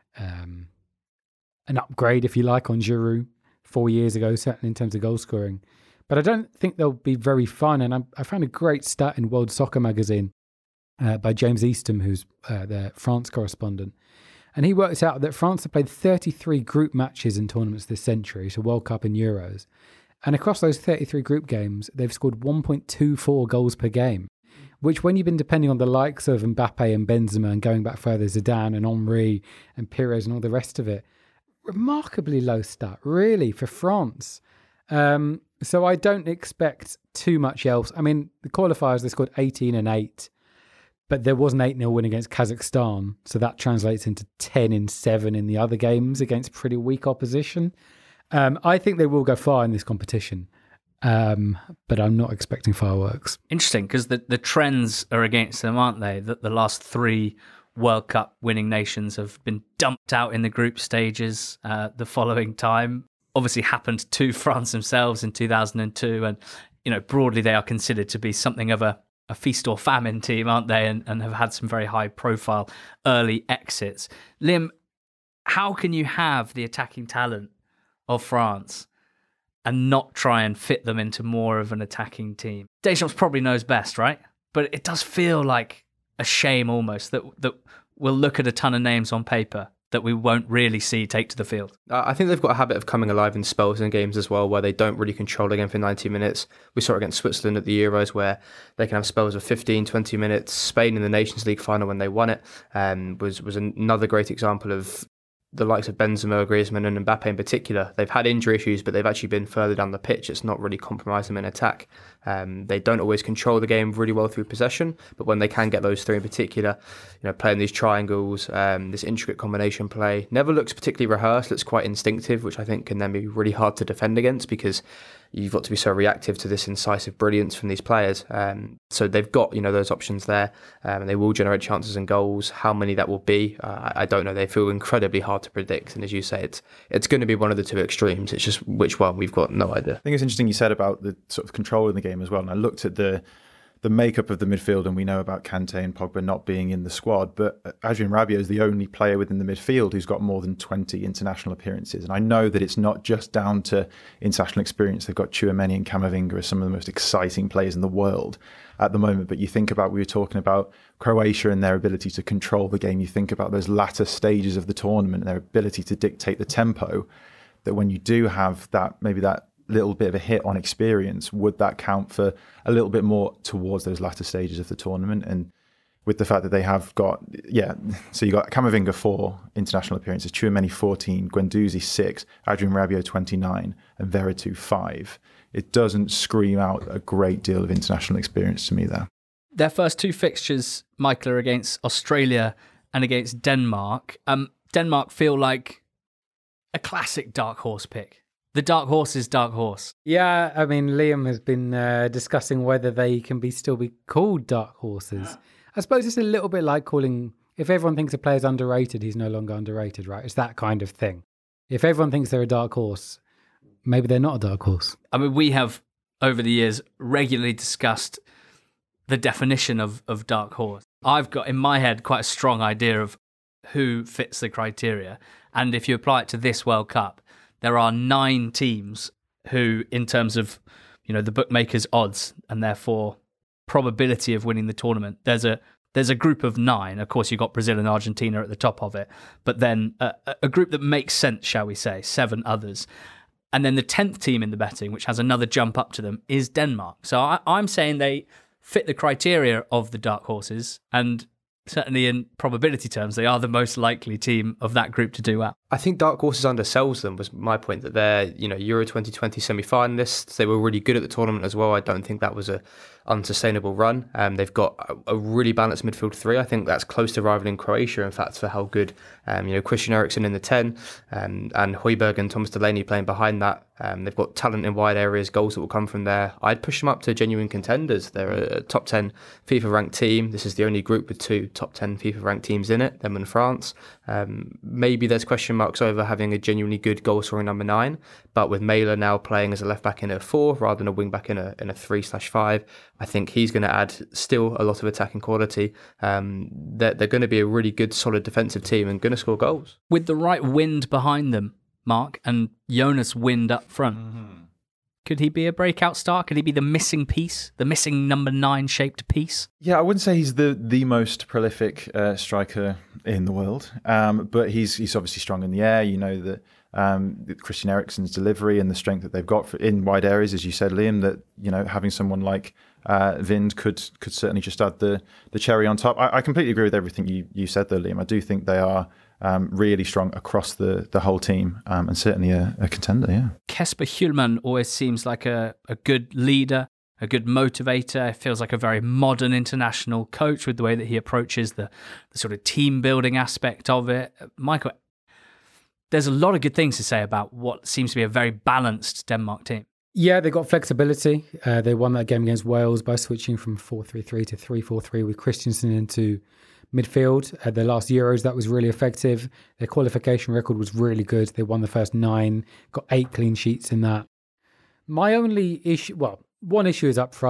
an upgrade, if you like, on Giroud 4 years ago, certainly in terms of goal scoring. But I don't think they'll be very fun. And I found a great stat in World Soccer Magazine by James Eastham, who's their France correspondent. And he worked out that France have played 33 group matches in tournaments this century, so World Cup and Euros. And across those 33 group games, they've scored 1.24 goals per game, which when you've been depending on the likes of Mbappe and Benzema and going back further, Zidane and Henry and Pires and all the rest of it, remarkably low stat, really, for France. So I don't expect too much else. I mean, the qualifiers, they scored 18 and 8, but there was an 8-0 win against Kazakhstan. So that translates into 10 and 7 in the other games against pretty weak opposition. I think they will go far in this competition, but I'm not expecting fireworks. Interesting, because the trends are against them, aren't they? That the last 3 World Cup winning nations have been dumped out in the group stages the following time. Obviously happened to France themselves in 2002, and broadly they are considered to be something of a a feast or famine team, aren't they? And have had some very high profile early exits. Liam, how can you have the attacking talent of France and not try and fit them into more of an attacking team? Deschamps probably knows best, right? But it does feel like a shame almost that we'll look at a ton of names on paper that we won't really see take to the field. I think they've got a habit of coming alive in spells in games as well, where they don't really control the game for 90 minutes. We saw it against Switzerland at the Euros, where they can have spells of 15, 20 minutes. Spain in the Nations League final when they won it was another great example of the likes of Benzema, Griezmann and Mbappe in particular. They've had injury issues, but they've actually been further down the pitch. It's not really compromised them in attack. They don't always control the game really well through possession, but when they can get those through in particular, playing these triangles, this intricate combination play, never looks particularly rehearsed. It's quite instinctive, which I think can then be really hard to defend against because you've got to be so reactive to this incisive brilliance from these players. So they've got, those options there, and they will generate chances and goals. How many that will be, I don't know. They feel incredibly hard to predict. And as you say, it's going to be one of the two extremes. It's just which one, we've got no idea. I think it's interesting you said about the sort of control in the game as well. And I looked at the makeup of the midfield, and we know about Kante and Pogba not being in the squad, but Adrien Rabiot is the only player within the midfield who's got more than 20 international appearances. And I know that it's not just down to international experience. They've got Tchouaméni and Camavinga as some of the most exciting players in the world at the moment. But you think about, we were talking about Croatia and their ability to control the game. You think about those latter stages of the tournament and their ability to dictate the tempo, that when you do have that, maybe that little bit of a hit on experience, would that count for a little bit more towards those latter stages of the tournament? And with the fact that they have got, so you got Camavinga 4 international appearances, Tchouaméni 14, Guendouzi 6, Adrien Rabiot 29, and Veretout 5. It doesn't scream out a great deal of international experience to me there. Their first two fixtures, Michael, are against Australia and against Denmark. Denmark feel like a classic dark horse pick. The dark horse is dark horse. Yeah, I mean, Liam has been discussing whether they can still be called dark horses. I suppose it's a little bit like calling, if everyone thinks a player's underrated, he's no longer underrated, right? It's that kind of thing. If everyone thinks they're a dark horse, maybe they're not a dark horse. I mean, we have, over the years, regularly discussed the definition of dark horse. I've got, in my head, quite a strong idea of who fits the criteria. And if you apply it to this World Cup, there are 9 teams who, in terms of, the bookmakers' odds and therefore probability of winning the tournament, there's a group of 9. Of course, you've got Brazil and Argentina at the top of it, but then a group that makes sense, shall we say, 7 others. And then the 10th team in the betting, which has another jump up to them, is Denmark. So I'm saying they fit the criteria of the dark horses, and certainly in probability terms, they are the most likely team of that group to do well. I think dark horses undersells them, was my point, that they're, Euro 2020 semi-finalists. They were really good at the tournament as well. I don't think that was a unsustainable run. They've got a really balanced midfield 3. I think that's close to rivaling Croatia, in fact, for how good, Christian Eriksen in the 10 and Højbjerg and Thomas Delaney playing behind that. They've got talent in wide areas, goals that will come from there. I'd push them up to genuine contenders. They're a top 10 FIFA ranked team. This is the only group with 2 top 10 FIFA ranked teams in it, them and France. Maybe there's question marks over having a genuinely good goal scoring number 9, but with Mæhle now playing as a left back in a 4 rather than a wing back in a 3/5, I think he's going to add still a lot of attacking quality. They're going to be a really good, solid defensive team and going to score goals. With the right wind behind them, Mark, and Jonas Wind up front, could he be a breakout star? Could he be the missing piece, the missing number 9 shaped piece? Yeah, I wouldn't say he's the most prolific striker in the world, but he's obviously strong in the air. That Christian Eriksen's delivery and the strength that they've got in wide areas, as you said, Liam, that having someone like Wind could certainly just add the cherry on top. I completely agree with everything you said there, Liam. I do think they are really strong across the whole team, and certainly a contender, yeah. Jesper Hjulmand always seems like a good leader, a good motivator. It feels like a very modern international coach with the way that he approaches the sort of team building aspect of it. Michael, there's a lot of good things to say about what seems to be a very balanced Denmark team. Yeah, they got flexibility. They won that game against Wales by switching from 4-3-3 to 3-4-3 with Christensen into midfield. At their last Euros, that was really effective. Their qualification record was really good. They won the first 9, got 8 clean sheets in that. My only issue, one issue is up front.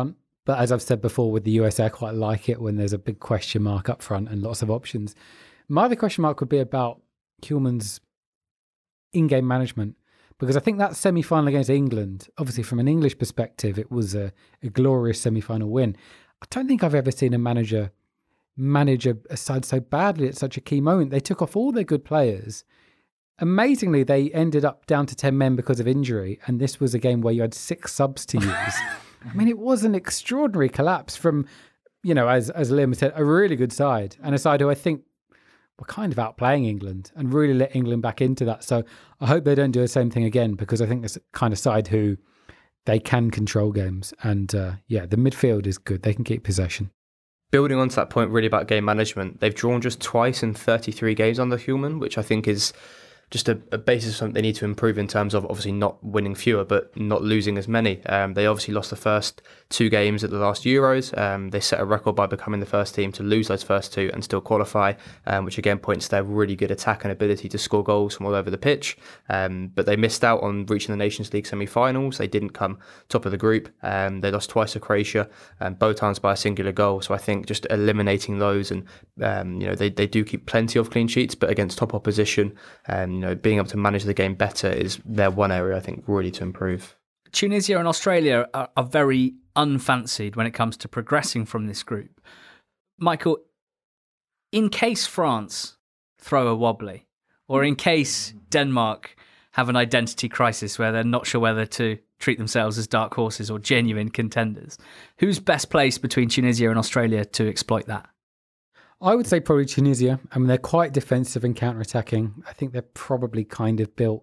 But as I've said before with the USA, I quite like it when there's a big question mark up front and lots of options. My other question mark would be about Hjulmand's in-game management, because I think that semi-final against England, obviously from an English perspective, it was a glorious semi-final win. I don't think I've ever seen a manager manage a side so badly at such a key moment. They took off all their good players. Amazingly, they ended up down to 10 men because of injury, and this was a game where you had 6 subs to use. I mean, it was an extraordinary collapse from, as Liam said, a really good side, and a side who I think were kind of outplaying England and really let England back into that. So I hope they don't do the same thing again, because I think it's a kind of side who they can control games. And the midfield is good. They can keep possession. Building on to that point really about game management, they've drawn just twice in 33 games under Hjulmand, which I think is just a basis of something they need to improve in terms of obviously not winning fewer, but not losing as many. They obviously lost the first 2 games at the last Euros. They set a record by becoming the first team to lose those first 2 and still qualify, which again points to their really good attack and ability to score goals from all over the pitch. But they missed out on reaching the Nations League semi-finals. They didn't come top of the group. They lost twice to Croatia, both times by a singular goal. So I think just eliminating those, and they do keep plenty of clean sheets, but against top opposition, being able to manage the game better is their one area I think really to improve. Tunisia and Australia are very unfancied when it comes to progressing from this group. Michael, in case France throw a wobbly, or in case Denmark have an identity crisis where they're not sure whether to treat themselves as dark horses or genuine contenders, who's best placed between Tunisia and Australia to exploit that? I would say probably Tunisia. I mean, they're quite defensive and counter-attacking. I think they're probably kind of built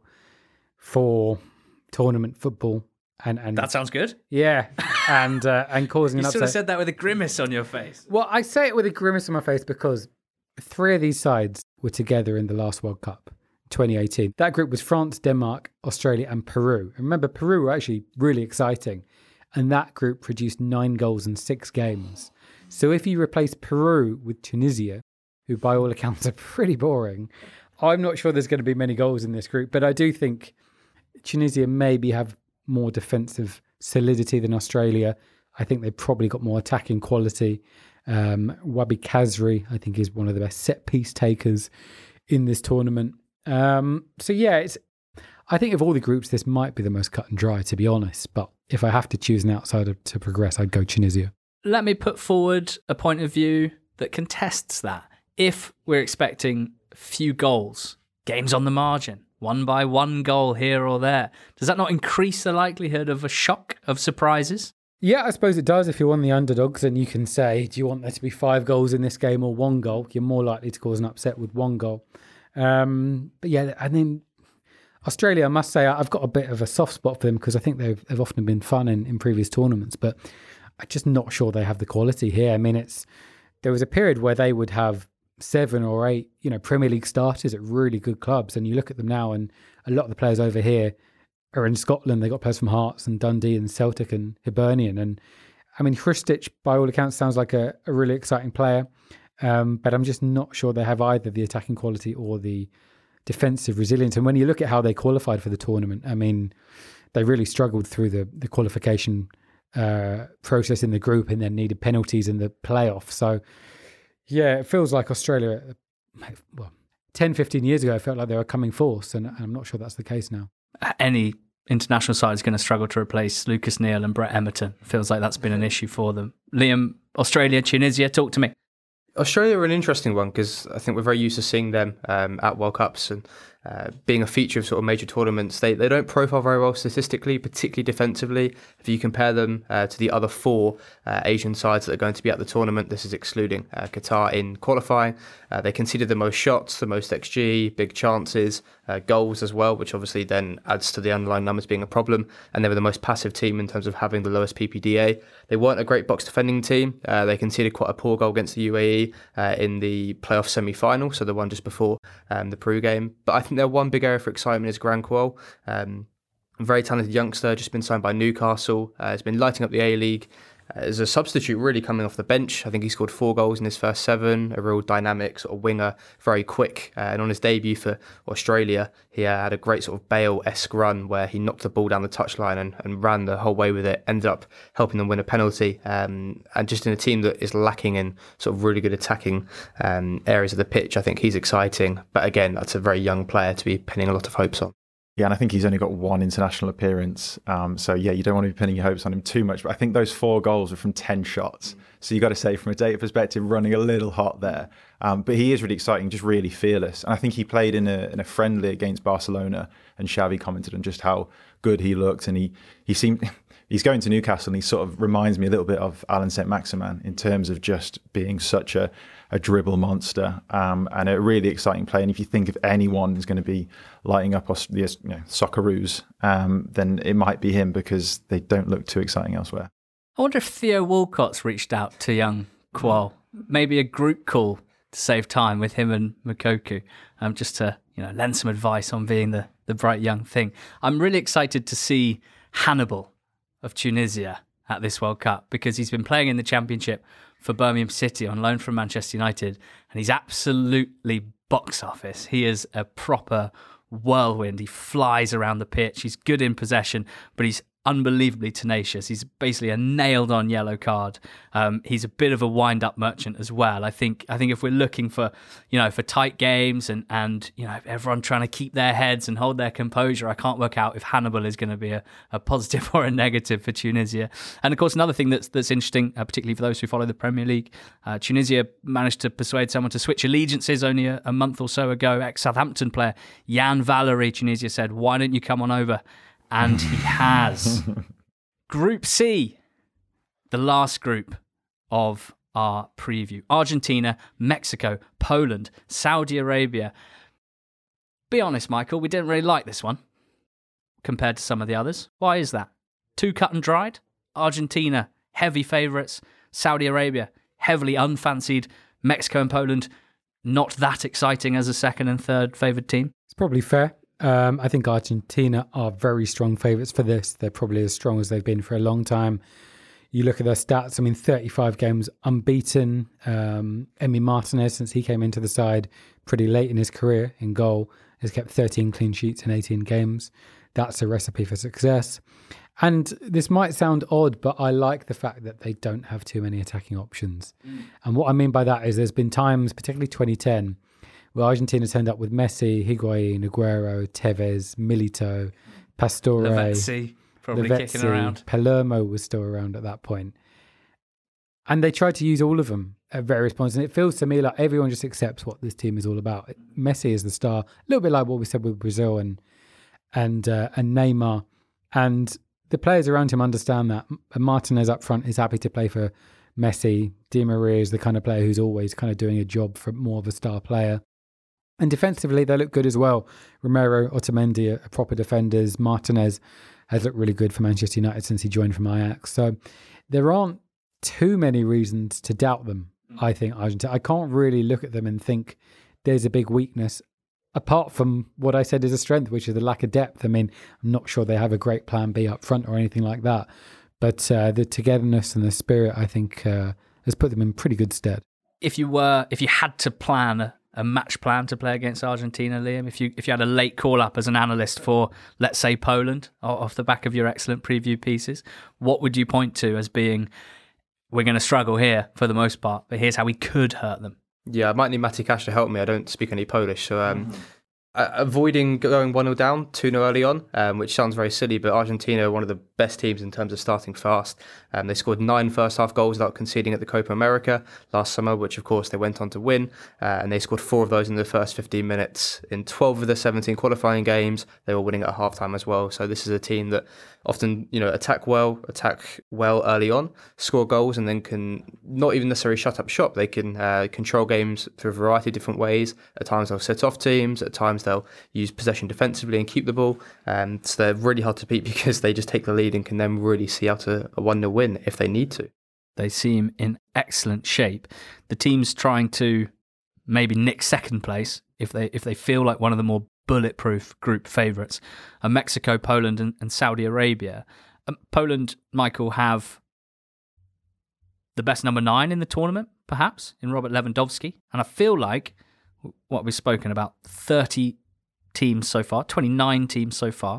for tournament football. And that sounds good. Yeah, and causing an upset. You sort of said that with a grimace on your face. Well, I say it with a grimace on my face because 3 of these sides were together in the last World Cup, 2018. That group was France, Denmark, Australia and Peru. And remember, Peru were actually really exciting. And that group produced 9 goals in 6 games. So if you replace Peru with Tunisia, who by all accounts are pretty boring, I'm not sure there's going to be many goals in this group. But I do think Tunisia maybe have more defensive solidity than Australia. I think they've probably got more attacking quality. Wabi Kazri, I think, is one of the best set-piece takers in this tournament. I think of all the groups, this might be the most cut and dry, to be honest. But if I have to choose an outsider to progress, I'd go Tunisia. Let me put forward a point of view that contests that. If we're expecting few goals, games on the margin, 1 by 1 goal here or there, does that not increase the likelihood of a shock of surprises? Yeah, I suppose it does. If you're one of the underdogs and you can say, do you want there to be 5 goals in this game or 1 goal? You're more likely to cause an upset with 1 goal. But yeah, I mean, Australia, I must say, I've got a bit of a soft spot for them because I think they've often been fun in previous tournaments, but I'm just not sure they have the quality here. I mean, there was a period where they would have 7 or 8, Premier League starters at really good clubs, and you look at them now, and a lot of the players over here are in Scotland. They got players from Hearts and Dundee and Celtic and Hibernian, and I mean, Hrustic, by all accounts, sounds like a really exciting player, but I'm just not sure they have either the attacking quality or the defensive resilience. And when you look at how they qualified for the tournament, I mean, they really struggled through the qualification process in the group and then needed penalties in the playoff. So yeah, it feels like Australia, 10, 15 years ago, I felt like they were coming force, and I'm not sure that's the case now. Any international side is going to struggle to replace Lucas Neal and Brett Emerton. Feels like that's been an issue for them. Liam, Australia, Tunisia, talk to me. Australia are an interesting one because I think we're very used to seeing them at World Cups and being a feature of sort of major tournaments. They don't profile very well statistically, particularly defensively. If you compare them to the other 4 Asian sides that are going to be at the tournament, this is excluding Qatar in qualifying. They conceded the most shots, the most XG, big chances, goals as well, which obviously then adds to the underlying numbers being a problem. And they were the most passive team in terms of having the lowest PPDA. They weren't a great box defending team. They conceded quite a poor goal against the UAE in the playoff semi-final, so the one just before the Peru game. But I think their one big area for excitement is Gran Qual. A very talented youngster, just been signed by Newcastle. Has been lighting up the A-League. as a substitute, really coming off the bench. I think he scored 4 goals in his first 7, a real dynamic sort of winger, very quick. And on his debut for Australia, he had a great sort of Bale-esque run where he knocked the ball down the touchline and ran the whole way with it, ended up helping them win a penalty. And just in a team that is lacking in sort of really good attacking areas of the pitch, I think he's exciting. But again, that's a very young player to be pinning a lot of hopes on. Yeah, and I think he's only got 1 international appearance. So, yeah, you don't want to be pinning your hopes on him too much. But I think those 4 goals were from 10 shots. So you got to say, from a data perspective, running a little hot there. But he is really exciting, just really fearless. And I think he played in a friendly against Barcelona, and Xavi commented on just how good he looked. And he seemed... He's going to Newcastle, and he sort of reminds me a little bit of Alan Saint-Maximin in terms of just being such a dribble monster and a really exciting player. And if you think of anyone who's going to be lighting up the Socceroos, then it might be him, because they don't look too exciting elsewhere. I wonder if Theo Walcott's reached out to young Kuol. Maybe a group call to save time with him and Moukoko, just to lend some advice on being the bright young thing. I'm really excited to see Hannibal of Tunisia at this World Cup, because he's been playing in the Championship for Birmingham City on loan from Manchester United, and he's absolutely box office. He is a proper whirlwind. He flies around the pitch. He's good in possession, but he's unbelievably tenacious. He's basically a nailed-on yellow card. He's a bit of a wind-up merchant as well. I think if we're looking for tight games and everyone trying to keep their heads and hold their composure, I can't work out if Hannibal is going to be a positive or a negative for Tunisia. And of course, another thing that's interesting, particularly for those who follow the Premier League, Tunisia managed to persuade someone to switch allegiances only a month or so ago. Ex-Southampton player Yann Valery, Tunisia said, "Why don't you come on over?" And he has. Group C, the last group of our preview. Argentina, Mexico, Poland, Saudi Arabia. Be honest, Michael, we didn't really like this one compared to some of the others. Why is that? Too cut and dried? Argentina, heavy favourites. Saudi Arabia, heavily unfancied. Mexico and Poland, not that exciting as a second and third favoured team. It's probably fair. I think Argentina are very strong favourites for this. They're probably as strong as they've been for a long time. You look at their stats, 35 games unbeaten. Emi Martinez, since he came into the side pretty late in his career in goal, has kept 13 clean sheets in 18 games. That's a recipe for success. And this might sound odd, but I like the fact that they don't have too many attacking options. And what I mean by that is there's been times, particularly 2010, where Argentina turned up with Messi, Higuain, Aguero, Tevez, Milito, Pastore, Lavezzi, probably kicking around. Palermo was still around at that point. And they tried to use all of them at various points. And it feels to me like everyone just accepts what this team is all about. Messi is the star, a little bit like what we said with Brazil and Neymar. And the players around him understand that. And Martinez up front is happy to play for Messi. Di Maria is the kind of player who's always kind of doing a job for more of a star player. And defensively, they look good as well. Romero, Otamendi are proper defenders. Martinez has looked really good for Manchester United since he joined from Ajax. So there aren't too many reasons to doubt them, I think, Argentina. I can't really look at them and think there's a big weakness, apart from what I said is a strength, which is the lack of depth. I'm not sure they have a great plan B up front or anything like that. But the togetherness and the spirit, I think, has put them in pretty good stead. If you had to plan a match plan to play against Argentina, Liam, if you had a late call up as an analyst for, let's say, Poland, off the back of your excellent preview pieces, what would you point to as being, we're going to struggle here for the most part, but here's how we could hurt them? Yeah, I might need Matty Cash to help me. I don't speak any Polish, so avoiding going 1-0 down, 2-0 early on, which sounds very silly, but Argentina are one of the best teams in terms of starting fast. They scored 9 first-half goals without conceding at the Copa America last summer, which, of course, they went on to win, and they scored 4 of those in the first 15 minutes. In 12 of the 17 qualifying games, they were winning at halftime as well. So this is a team that often, attack well early on, score goals, and then can not even necessarily shut up shop. They can control games through a variety of different ways. At times they'll set off teams, at times they'll use possession defensively and keep the ball. So they're really hard to beat because they just take the lead and can then really see out a 1-0 win if they need to. They seem in excellent shape. The team's trying to maybe nick second place if they feel like one of the more bulletproof group favourites are Mexico, Poland and Saudi Arabia. Poland, Michael, have the best number 9 in the tournament, perhaps, in Robert Lewandowski. And I feel like, what we've spoken about, 30 teams so far, 29 teams so far.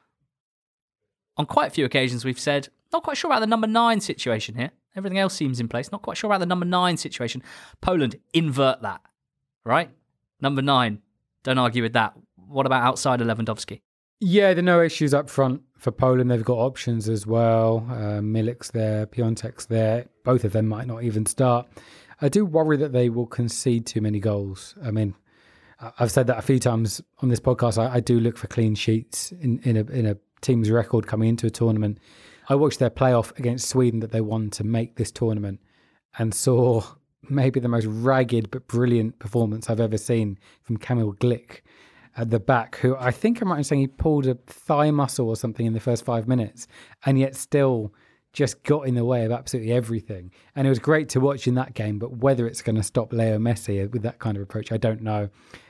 On quite a few occasions, we've said, not quite sure about the number 9 situation here. Everything else seems in place. Not quite sure about the number 9 situation. Poland, invert that, right? Number 9, don't argue with that. What about outside of Lewandowski? Yeah, there are no issues up front for Poland. They've got options as well. Milik's there, Piontek's there. Both of them might not even start. I do worry that they will concede too many goals. I mean, I've said that a few times on this podcast. I do look for clean sheets in a team's record coming into a tournament. I watched their playoff against Sweden that they won to make this tournament and saw maybe the most ragged but brilliant performance I've ever seen from Kamil Glik at the back, who I think I'm right in saying he pulled a thigh muscle or something in the first 5 minutes and yet still just got in the way of absolutely everything. And it was great to watch in that game, but whether it's going to stop Leo Messi with that kind of approach, I don't know.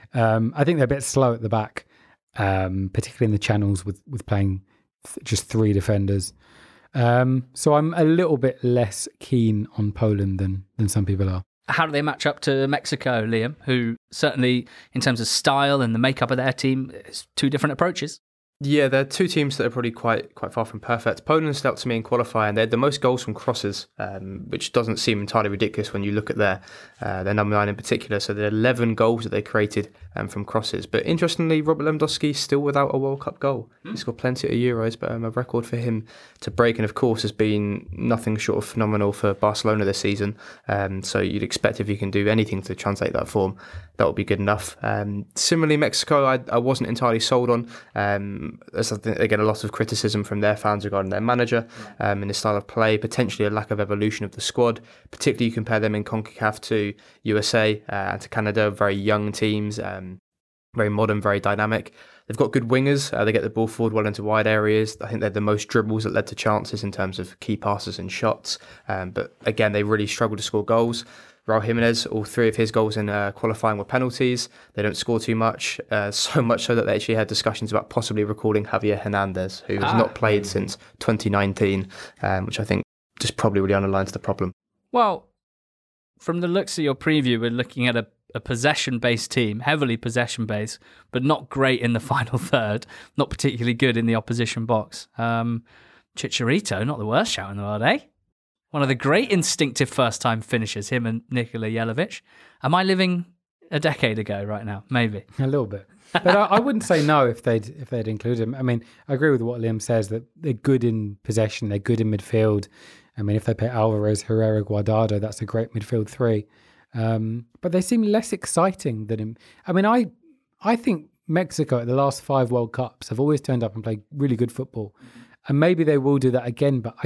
I think they're a bit slow at the back, particularly in the channels with playing just 3 defenders. So I'm a little bit less keen on Poland than some people are. How do they match up to Mexico, Liam, who certainly, in terms of style and the makeup of their team, is 2 different approaches? Yeah, they're 2 teams that are probably quite far from perfect. Poland stood out to me in qualifying. They had the most goals from crosses, which doesn't seem entirely ridiculous when you look at their number 9 in particular. So there are 11 goals that they created from crosses. But interestingly, Robert Lewandowski still without a World Cup goal. He's scored plenty at Euros, but a record for him to break. And of course, has been nothing short of phenomenal for Barcelona this season. So you'd expect if you can do anything to translate that form, that would be good enough. Similarly, Mexico, I wasn't entirely sold on. There's, again, a lot of criticism from their fans regarding their manager and his style of play, potentially a lack of evolution of the squad. Particularly, you compare them in CONCACAF to USA and to Canada, very young teams, very modern, very dynamic. They've got good wingers. They get the ball forward well into wide areas. I think they're the most dribbles that led to chances in terms of key passes and shots. But again, they really struggle to score goals. Raul Jimenez, all 3 of his goals in qualifying were penalties. They don't score too much, so much so that they actually had discussions about possibly recalling Javier Hernandez, who has not played since 2019, which I think just probably really underlines the problem. Well, from the looks of your preview, we're looking at a possession-based team, heavily possession-based, but not great in the final third, not particularly good in the opposition box. Chicharito, not the worst shout in the world, eh? One of the great instinctive first-time finishers, him and Nikola Jelavic. Am I living a decade ago right now? Maybe. A little bit. But I wouldn't say no if they'd include him. I mean, I agree with what Liam says, that they're good in possession, they're good in midfield. I mean, if they play Alvarez, Herrera, Guardado, that's a great midfield 3. But they seem less exciting than him. I mean, I think Mexico at the last 5 World Cups have always turned up and played really good football. And maybe they will do that again, but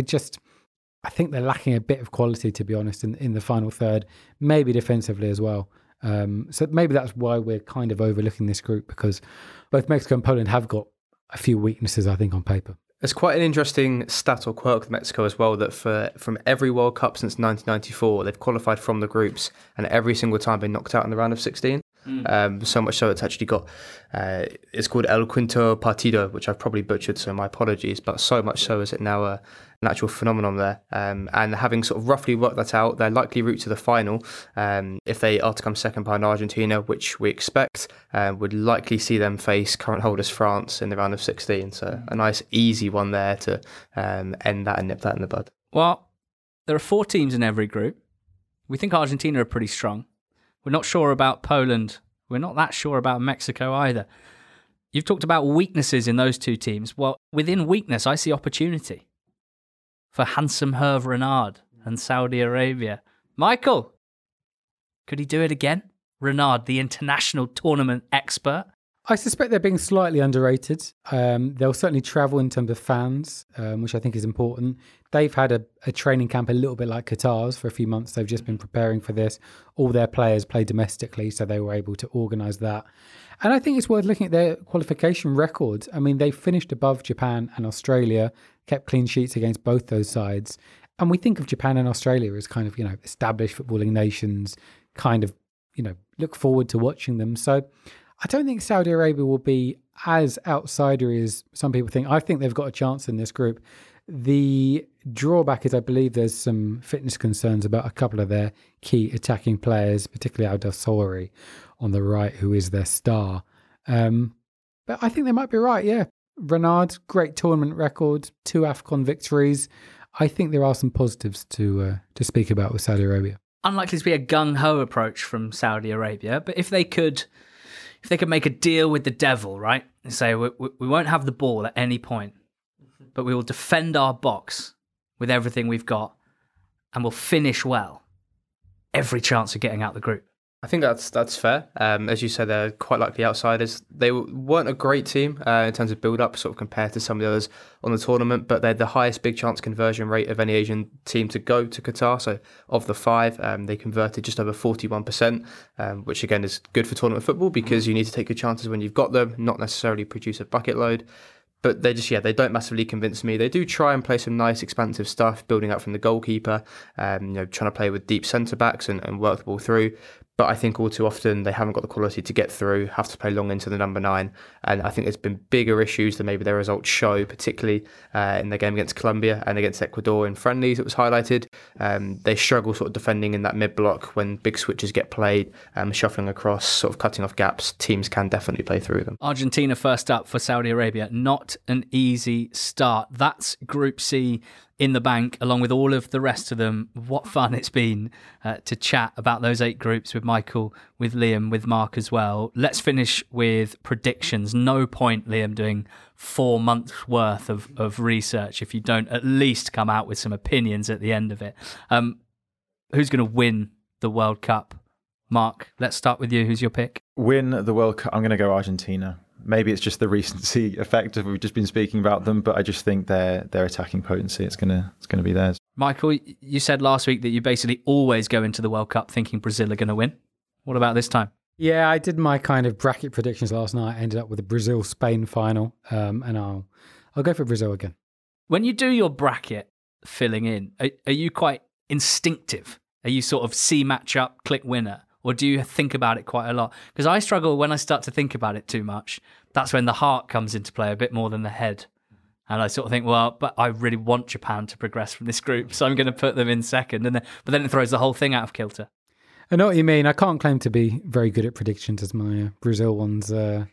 I think they're lacking a bit of quality, to be honest, in the final third, maybe defensively as well. So maybe that's why we're kind of overlooking this group, because both Mexico and Poland have got a few weaknesses, I think, on paper. It's quite an interesting stat or quirk with Mexico as well, that from every World Cup since 1994, they've qualified from the groups and every single time been knocked out in the round of 16. So much so it's actually got, it's called El Quinto Partido, which I've probably butchered, so my apologies, but so much so is it now an actual phenomenon there. And having sort of roughly worked that out, their likely route to the final, if they are to come second behind Argentina, which we expect, would likely see them face current holders France in the round of 16. So a nice easy one there to end that and nip that in the bud. Well, there are 4 teams in every group. We think Argentina are pretty strong. We're not sure about Poland. We're not that sure about Mexico either. You've talked about weaknesses in those 2 teams. Well, within weakness, I see opportunity for handsome Hervé Renard and Saudi Arabia. Michael, could he do it again? Renard, the international tournament expert. I suspect they're being slightly underrated. They'll certainly travel in terms of fans, which I think is important. They've had a training camp a little bit like Qatar's for a few months. They've just been preparing for this. All their players play domestically, so they were able to organise that. And I think it's worth looking at their qualification records. I mean, they finished above Japan and Australia, kept clean sheets against both those sides. And we think of Japan and Australia as kind of, established footballing nations, kind of, look forward to watching them. So I don't think Saudi Arabia will be as outsidery as some people think. I think they've got a chance in this group. The drawback is I believe there's some fitness concerns about a couple of their key attacking players, particularly Al-Dawsari on the right, who is their star. But I think they might be right, yeah. Renard, great tournament record, 2 AFCON victories. I think there are some positives to speak about with Saudi Arabia. Unlikely to be a gung-ho approach from Saudi Arabia, but if they could make a deal with the devil, right, and say we won't have the ball at any point, but we will defend our box with everything we've got, and we'll finish well, every chance of getting out the group. I think that's fair. As you said, they're quite likely outsiders. They weren't a great team in terms of build-up, sort of compared to some of the others on the tournament, but they're the highest big chance conversion rate of any Asian team to go to Qatar. So of the 5, they converted just over 41%, which again is good for tournament football because you need to take your chances when you've got them, not necessarily produce a bucket load. But they don't massively convince me. They do try and play some nice expansive stuff, building up from the goalkeeper, trying to play with deep centre-backs and work the ball through. But I think all too often they haven't got the quality to get through, have to play long into the number 9. And I think there's been bigger issues than maybe their results show, particularly in their game against Colombia and against Ecuador in friendlies. It was highlighted. They struggle sort of defending in that mid-block when big switches get played, shuffling across, sort of cutting off gaps. Teams can definitely play through them. Argentina first up for Saudi Arabia. Not an easy start. That's Group C in the bank, along with all of the rest of them. What fun it's been to chat about those 8 groups with Michael, with Liam, with Mark as well. Let's finish with predictions. No point, Liam, doing 4 months worth of research if you don't at least come out with some opinions at the end of it. Who's going to win the World Cup? Mark, let's start with you. Who's your pick? Win the World Cup. I'm going to go Argentina. Maybe it's just the recency effect of we've just been speaking about them, but I just think their attacking potency, it's gonna be theirs. Michael, you said last week that you basically always go into the World Cup thinking Brazil are going to win. What about this time? Yeah, I did my kind of bracket predictions last night. I ended up with a Brazil-Spain final, and I'll go for Brazil again. When you do your bracket filling in, are you quite instinctive? Are you sort of see matchup, click winner? Or do you think about it quite a lot? Because I struggle when I start to think about it too much. That's when the heart comes into play a bit more than the head. And I sort of think, well, but I really want Japan to progress from this group, so I'm going to put them in second. But then it throws the whole thing out of kilter. I know what you mean. I can't claim to be very good at predictions, as my Brazil ones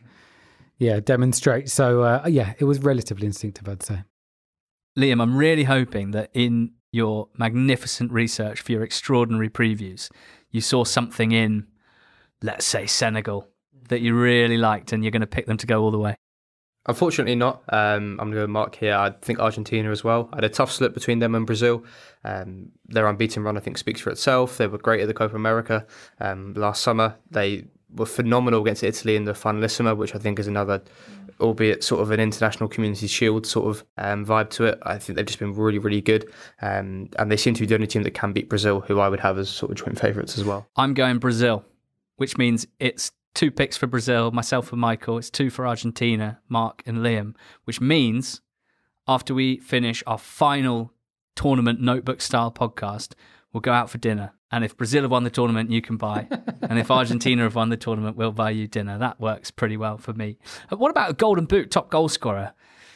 demonstrate. So, it was relatively instinctive, I'd say. Liam, I'm really hoping that in your magnificent research for your extraordinary previews, you saw something in, let's say, Senegal that you really liked and you're going to pick them to go all the way. Unfortunately not. I'm going to go Mark here. I think Argentina as well. I had a tough slip between them and Brazil. Their unbeaten run, I think, speaks for itself. They were great at the Copa America last summer. They were phenomenal against Italy in the Finalissima, which I think is another, albeit sort of an international community shield sort of vibe to it. I think they've just been really, really good. And they seem to be the only team that can beat Brazil, who I would have as sort of joint favourites as well. I'm going Brazil, which means it's 2 picks for Brazil, myself and Michael. It's 2 for Argentina, Mark and Liam, which means after we finish our final tournament notebook-style podcast, we'll go out for dinner. And if Brazil have won the tournament, you can buy. And if Argentina have won the tournament, we'll buy you dinner. That works pretty well for me. What about a Golden Boot, top goal scorer?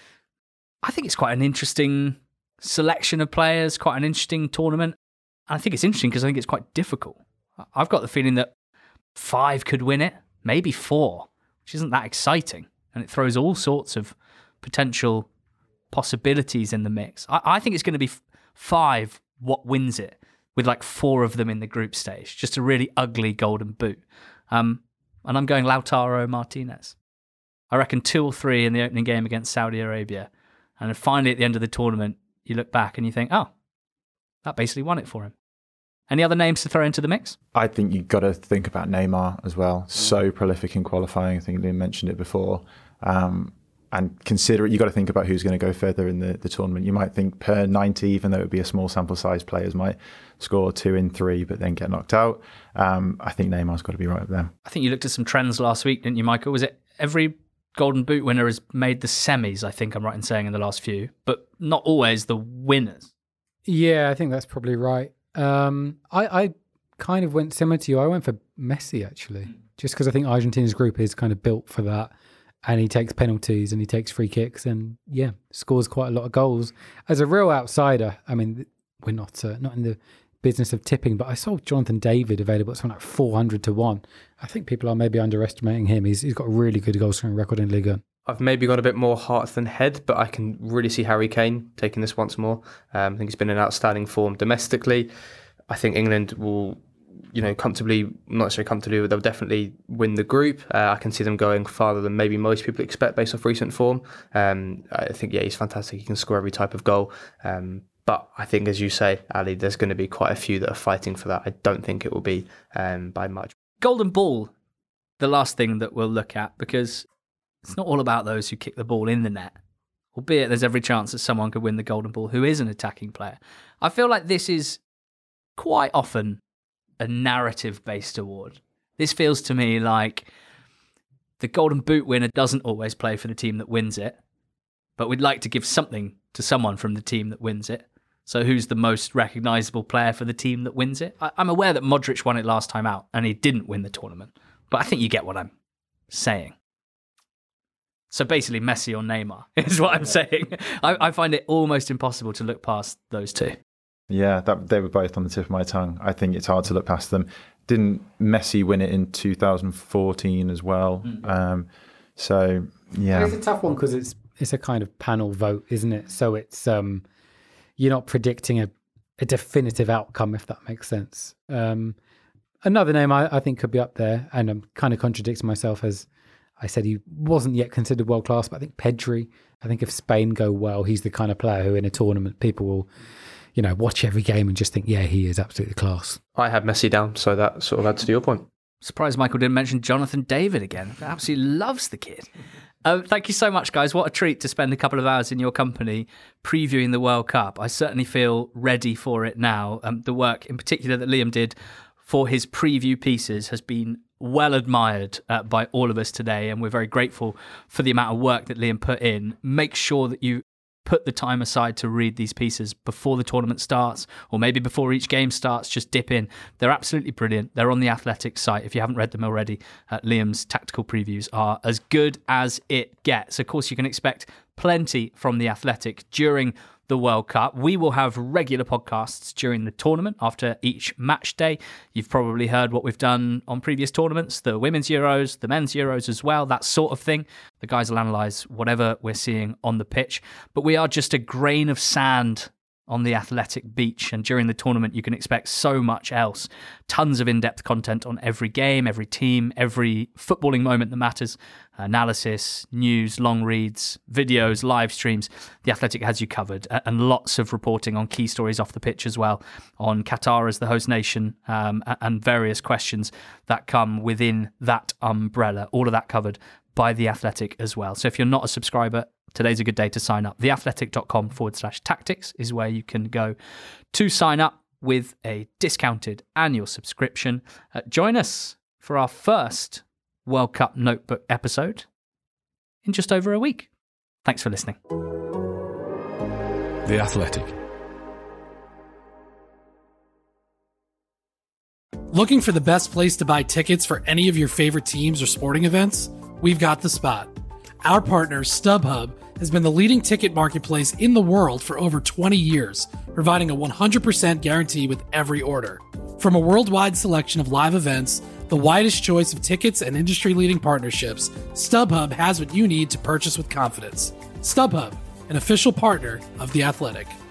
I think it's quite an interesting selection of players, quite an interesting tournament. And I think it's interesting because I think it's quite difficult. I've got the feeling that 5 could win it, maybe 4, which isn't that exciting. And it throws all sorts of potential possibilities in the mix. I think it's going to be 5 what wins it, with like 4 of them in the group stage. Just a really ugly Golden Boot. And I'm going Lautaro Martinez. I reckon 2 or 3 in the opening game against Saudi Arabia. And then finally at the end of the tournament, you look back and you think, oh, that basically won it for him. Any other names to throw into the mix? I think you've got to think about Neymar as well. So prolific in qualifying. I think Liam mentioned it before. And consider it, you've got to think about who's going to go further in the tournament. You might think per 90, even though it would be a small sample size, players might score 2 in 3, but then get knocked out. I think Neymar's got to be right up there. I think you looked at some trends last week, didn't you, Michael? Was it every Golden Boot winner has made the semis, I think I'm right in saying, in the last few, but not always the winners? Yeah, I think that's probably right. I kind of went similar to you. I went for Messi, actually, just because I think Argentina's group is kind of built for that. and he takes penalties and he takes free kicks and scores quite a lot of goals. As a real outsider, I mean, we're not in the business of tipping, but I saw Jonathan David available at something like 400 to 1. I think people are maybe underestimating him. He's got a really good goal scoring record in Ligue 1. I've maybe got a bit more heart than head, but I can really see Harry Kane taking this once more. I think he's been in outstanding form domestically. I think England will, comfortably, not necessarily comfortably, but they'll definitely win the group. I can see them going farther than maybe most people expect based off recent form. I think, he's fantastic. He can score every type of goal. But I think, as you say, Ali, there's going to be quite a few that are fighting for that. I don't think it will be by much. Golden ball, the last thing that we'll look at, because it's not all about those who kick the ball in the net, albeit there's every chance that someone could win the golden ball who is an attacking player. I feel like this is quite often a narrative-based award. This feels to me like the golden boot winner doesn't always play for the team that wins it, but we'd like to give something to someone from the team that wins it. So who's the most recognisable player for the team that wins it? I'm aware that Modric won it last time out and he didn't win the tournament, but I think you get what I'm saying. So basically Messi or Neymar is what I'm saying. I find it almost impossible to look past those two. Yeah, they were both on the tip of my tongue. I think it's hard to look past them. Didn't Messi win it in 2014 as well? So, yeah. It's a tough one because it's a kind of panel vote, isn't it? So it's you're not predicting a definitive outcome, if that makes sense. Another name I think could be up there, and I'm kind of contradicting myself as I said he wasn't yet considered world-class, but I think Pedri, I think if Spain go well, he's the kind of player who in a tournament people will, watch every game and just think, yeah, he is absolutely class. I have Messi down, so that sort of adds to your point. Surprised Michael didn't mention Jonathan David again. Absolutely loves the kid. Thank you so much, guys. What a treat to spend a couple of hours in your company previewing the World Cup. I certainly feel ready for it now. The work in particular that Liam did for his preview pieces has been well admired by all of us today, and we're very grateful for the amount of work that Liam put in. Make sure that you put the time aside to read these pieces before the tournament starts, or maybe before each game starts. Just dip in. They're absolutely brilliant. They're on the Athletic site. If you haven't read them already, Liam's tactical previews are as good as it gets. Of course, you can expect plenty from the Athletic during the World Cup. We will have regular podcasts during the tournament after each match day. You've probably heard what we've done on previous tournaments, the Women's Euros, the Men's Euros as well, that sort of thing. The guys will analyse whatever we're seeing on the pitch. But we are just a grain of sand on the Athletic beach, and during the tournament you can expect so much else. Tons of in-depth content on every game, every team, every footballing moment that matters. Analysis, news, long reads, videos, live streams. The Athletic has you covered, and lots of reporting on key stories off the pitch as well, on Qatar as the host nation, and various questions that come within that umbrella. All of that covered by The Athletic as well. So if you're not a subscriber, today's a good day to sign up. theathletic.com/tactics is where you can go to sign up with a discounted annual subscription. Join us for our first World Cup Notebook episode in just over a week. Thanks for listening. The Athletic. Looking for the best place to buy tickets for any of your favorite teams or sporting events? We've got the spot. Our partner, StubHub, has been the leading ticket marketplace in the world for over 20 years, providing a 100% guarantee with every order. From a worldwide selection of live events, the widest choice of tickets and industry-leading partnerships, StubHub has what you need to purchase with confidence. StubHub, an official partner of The Athletic.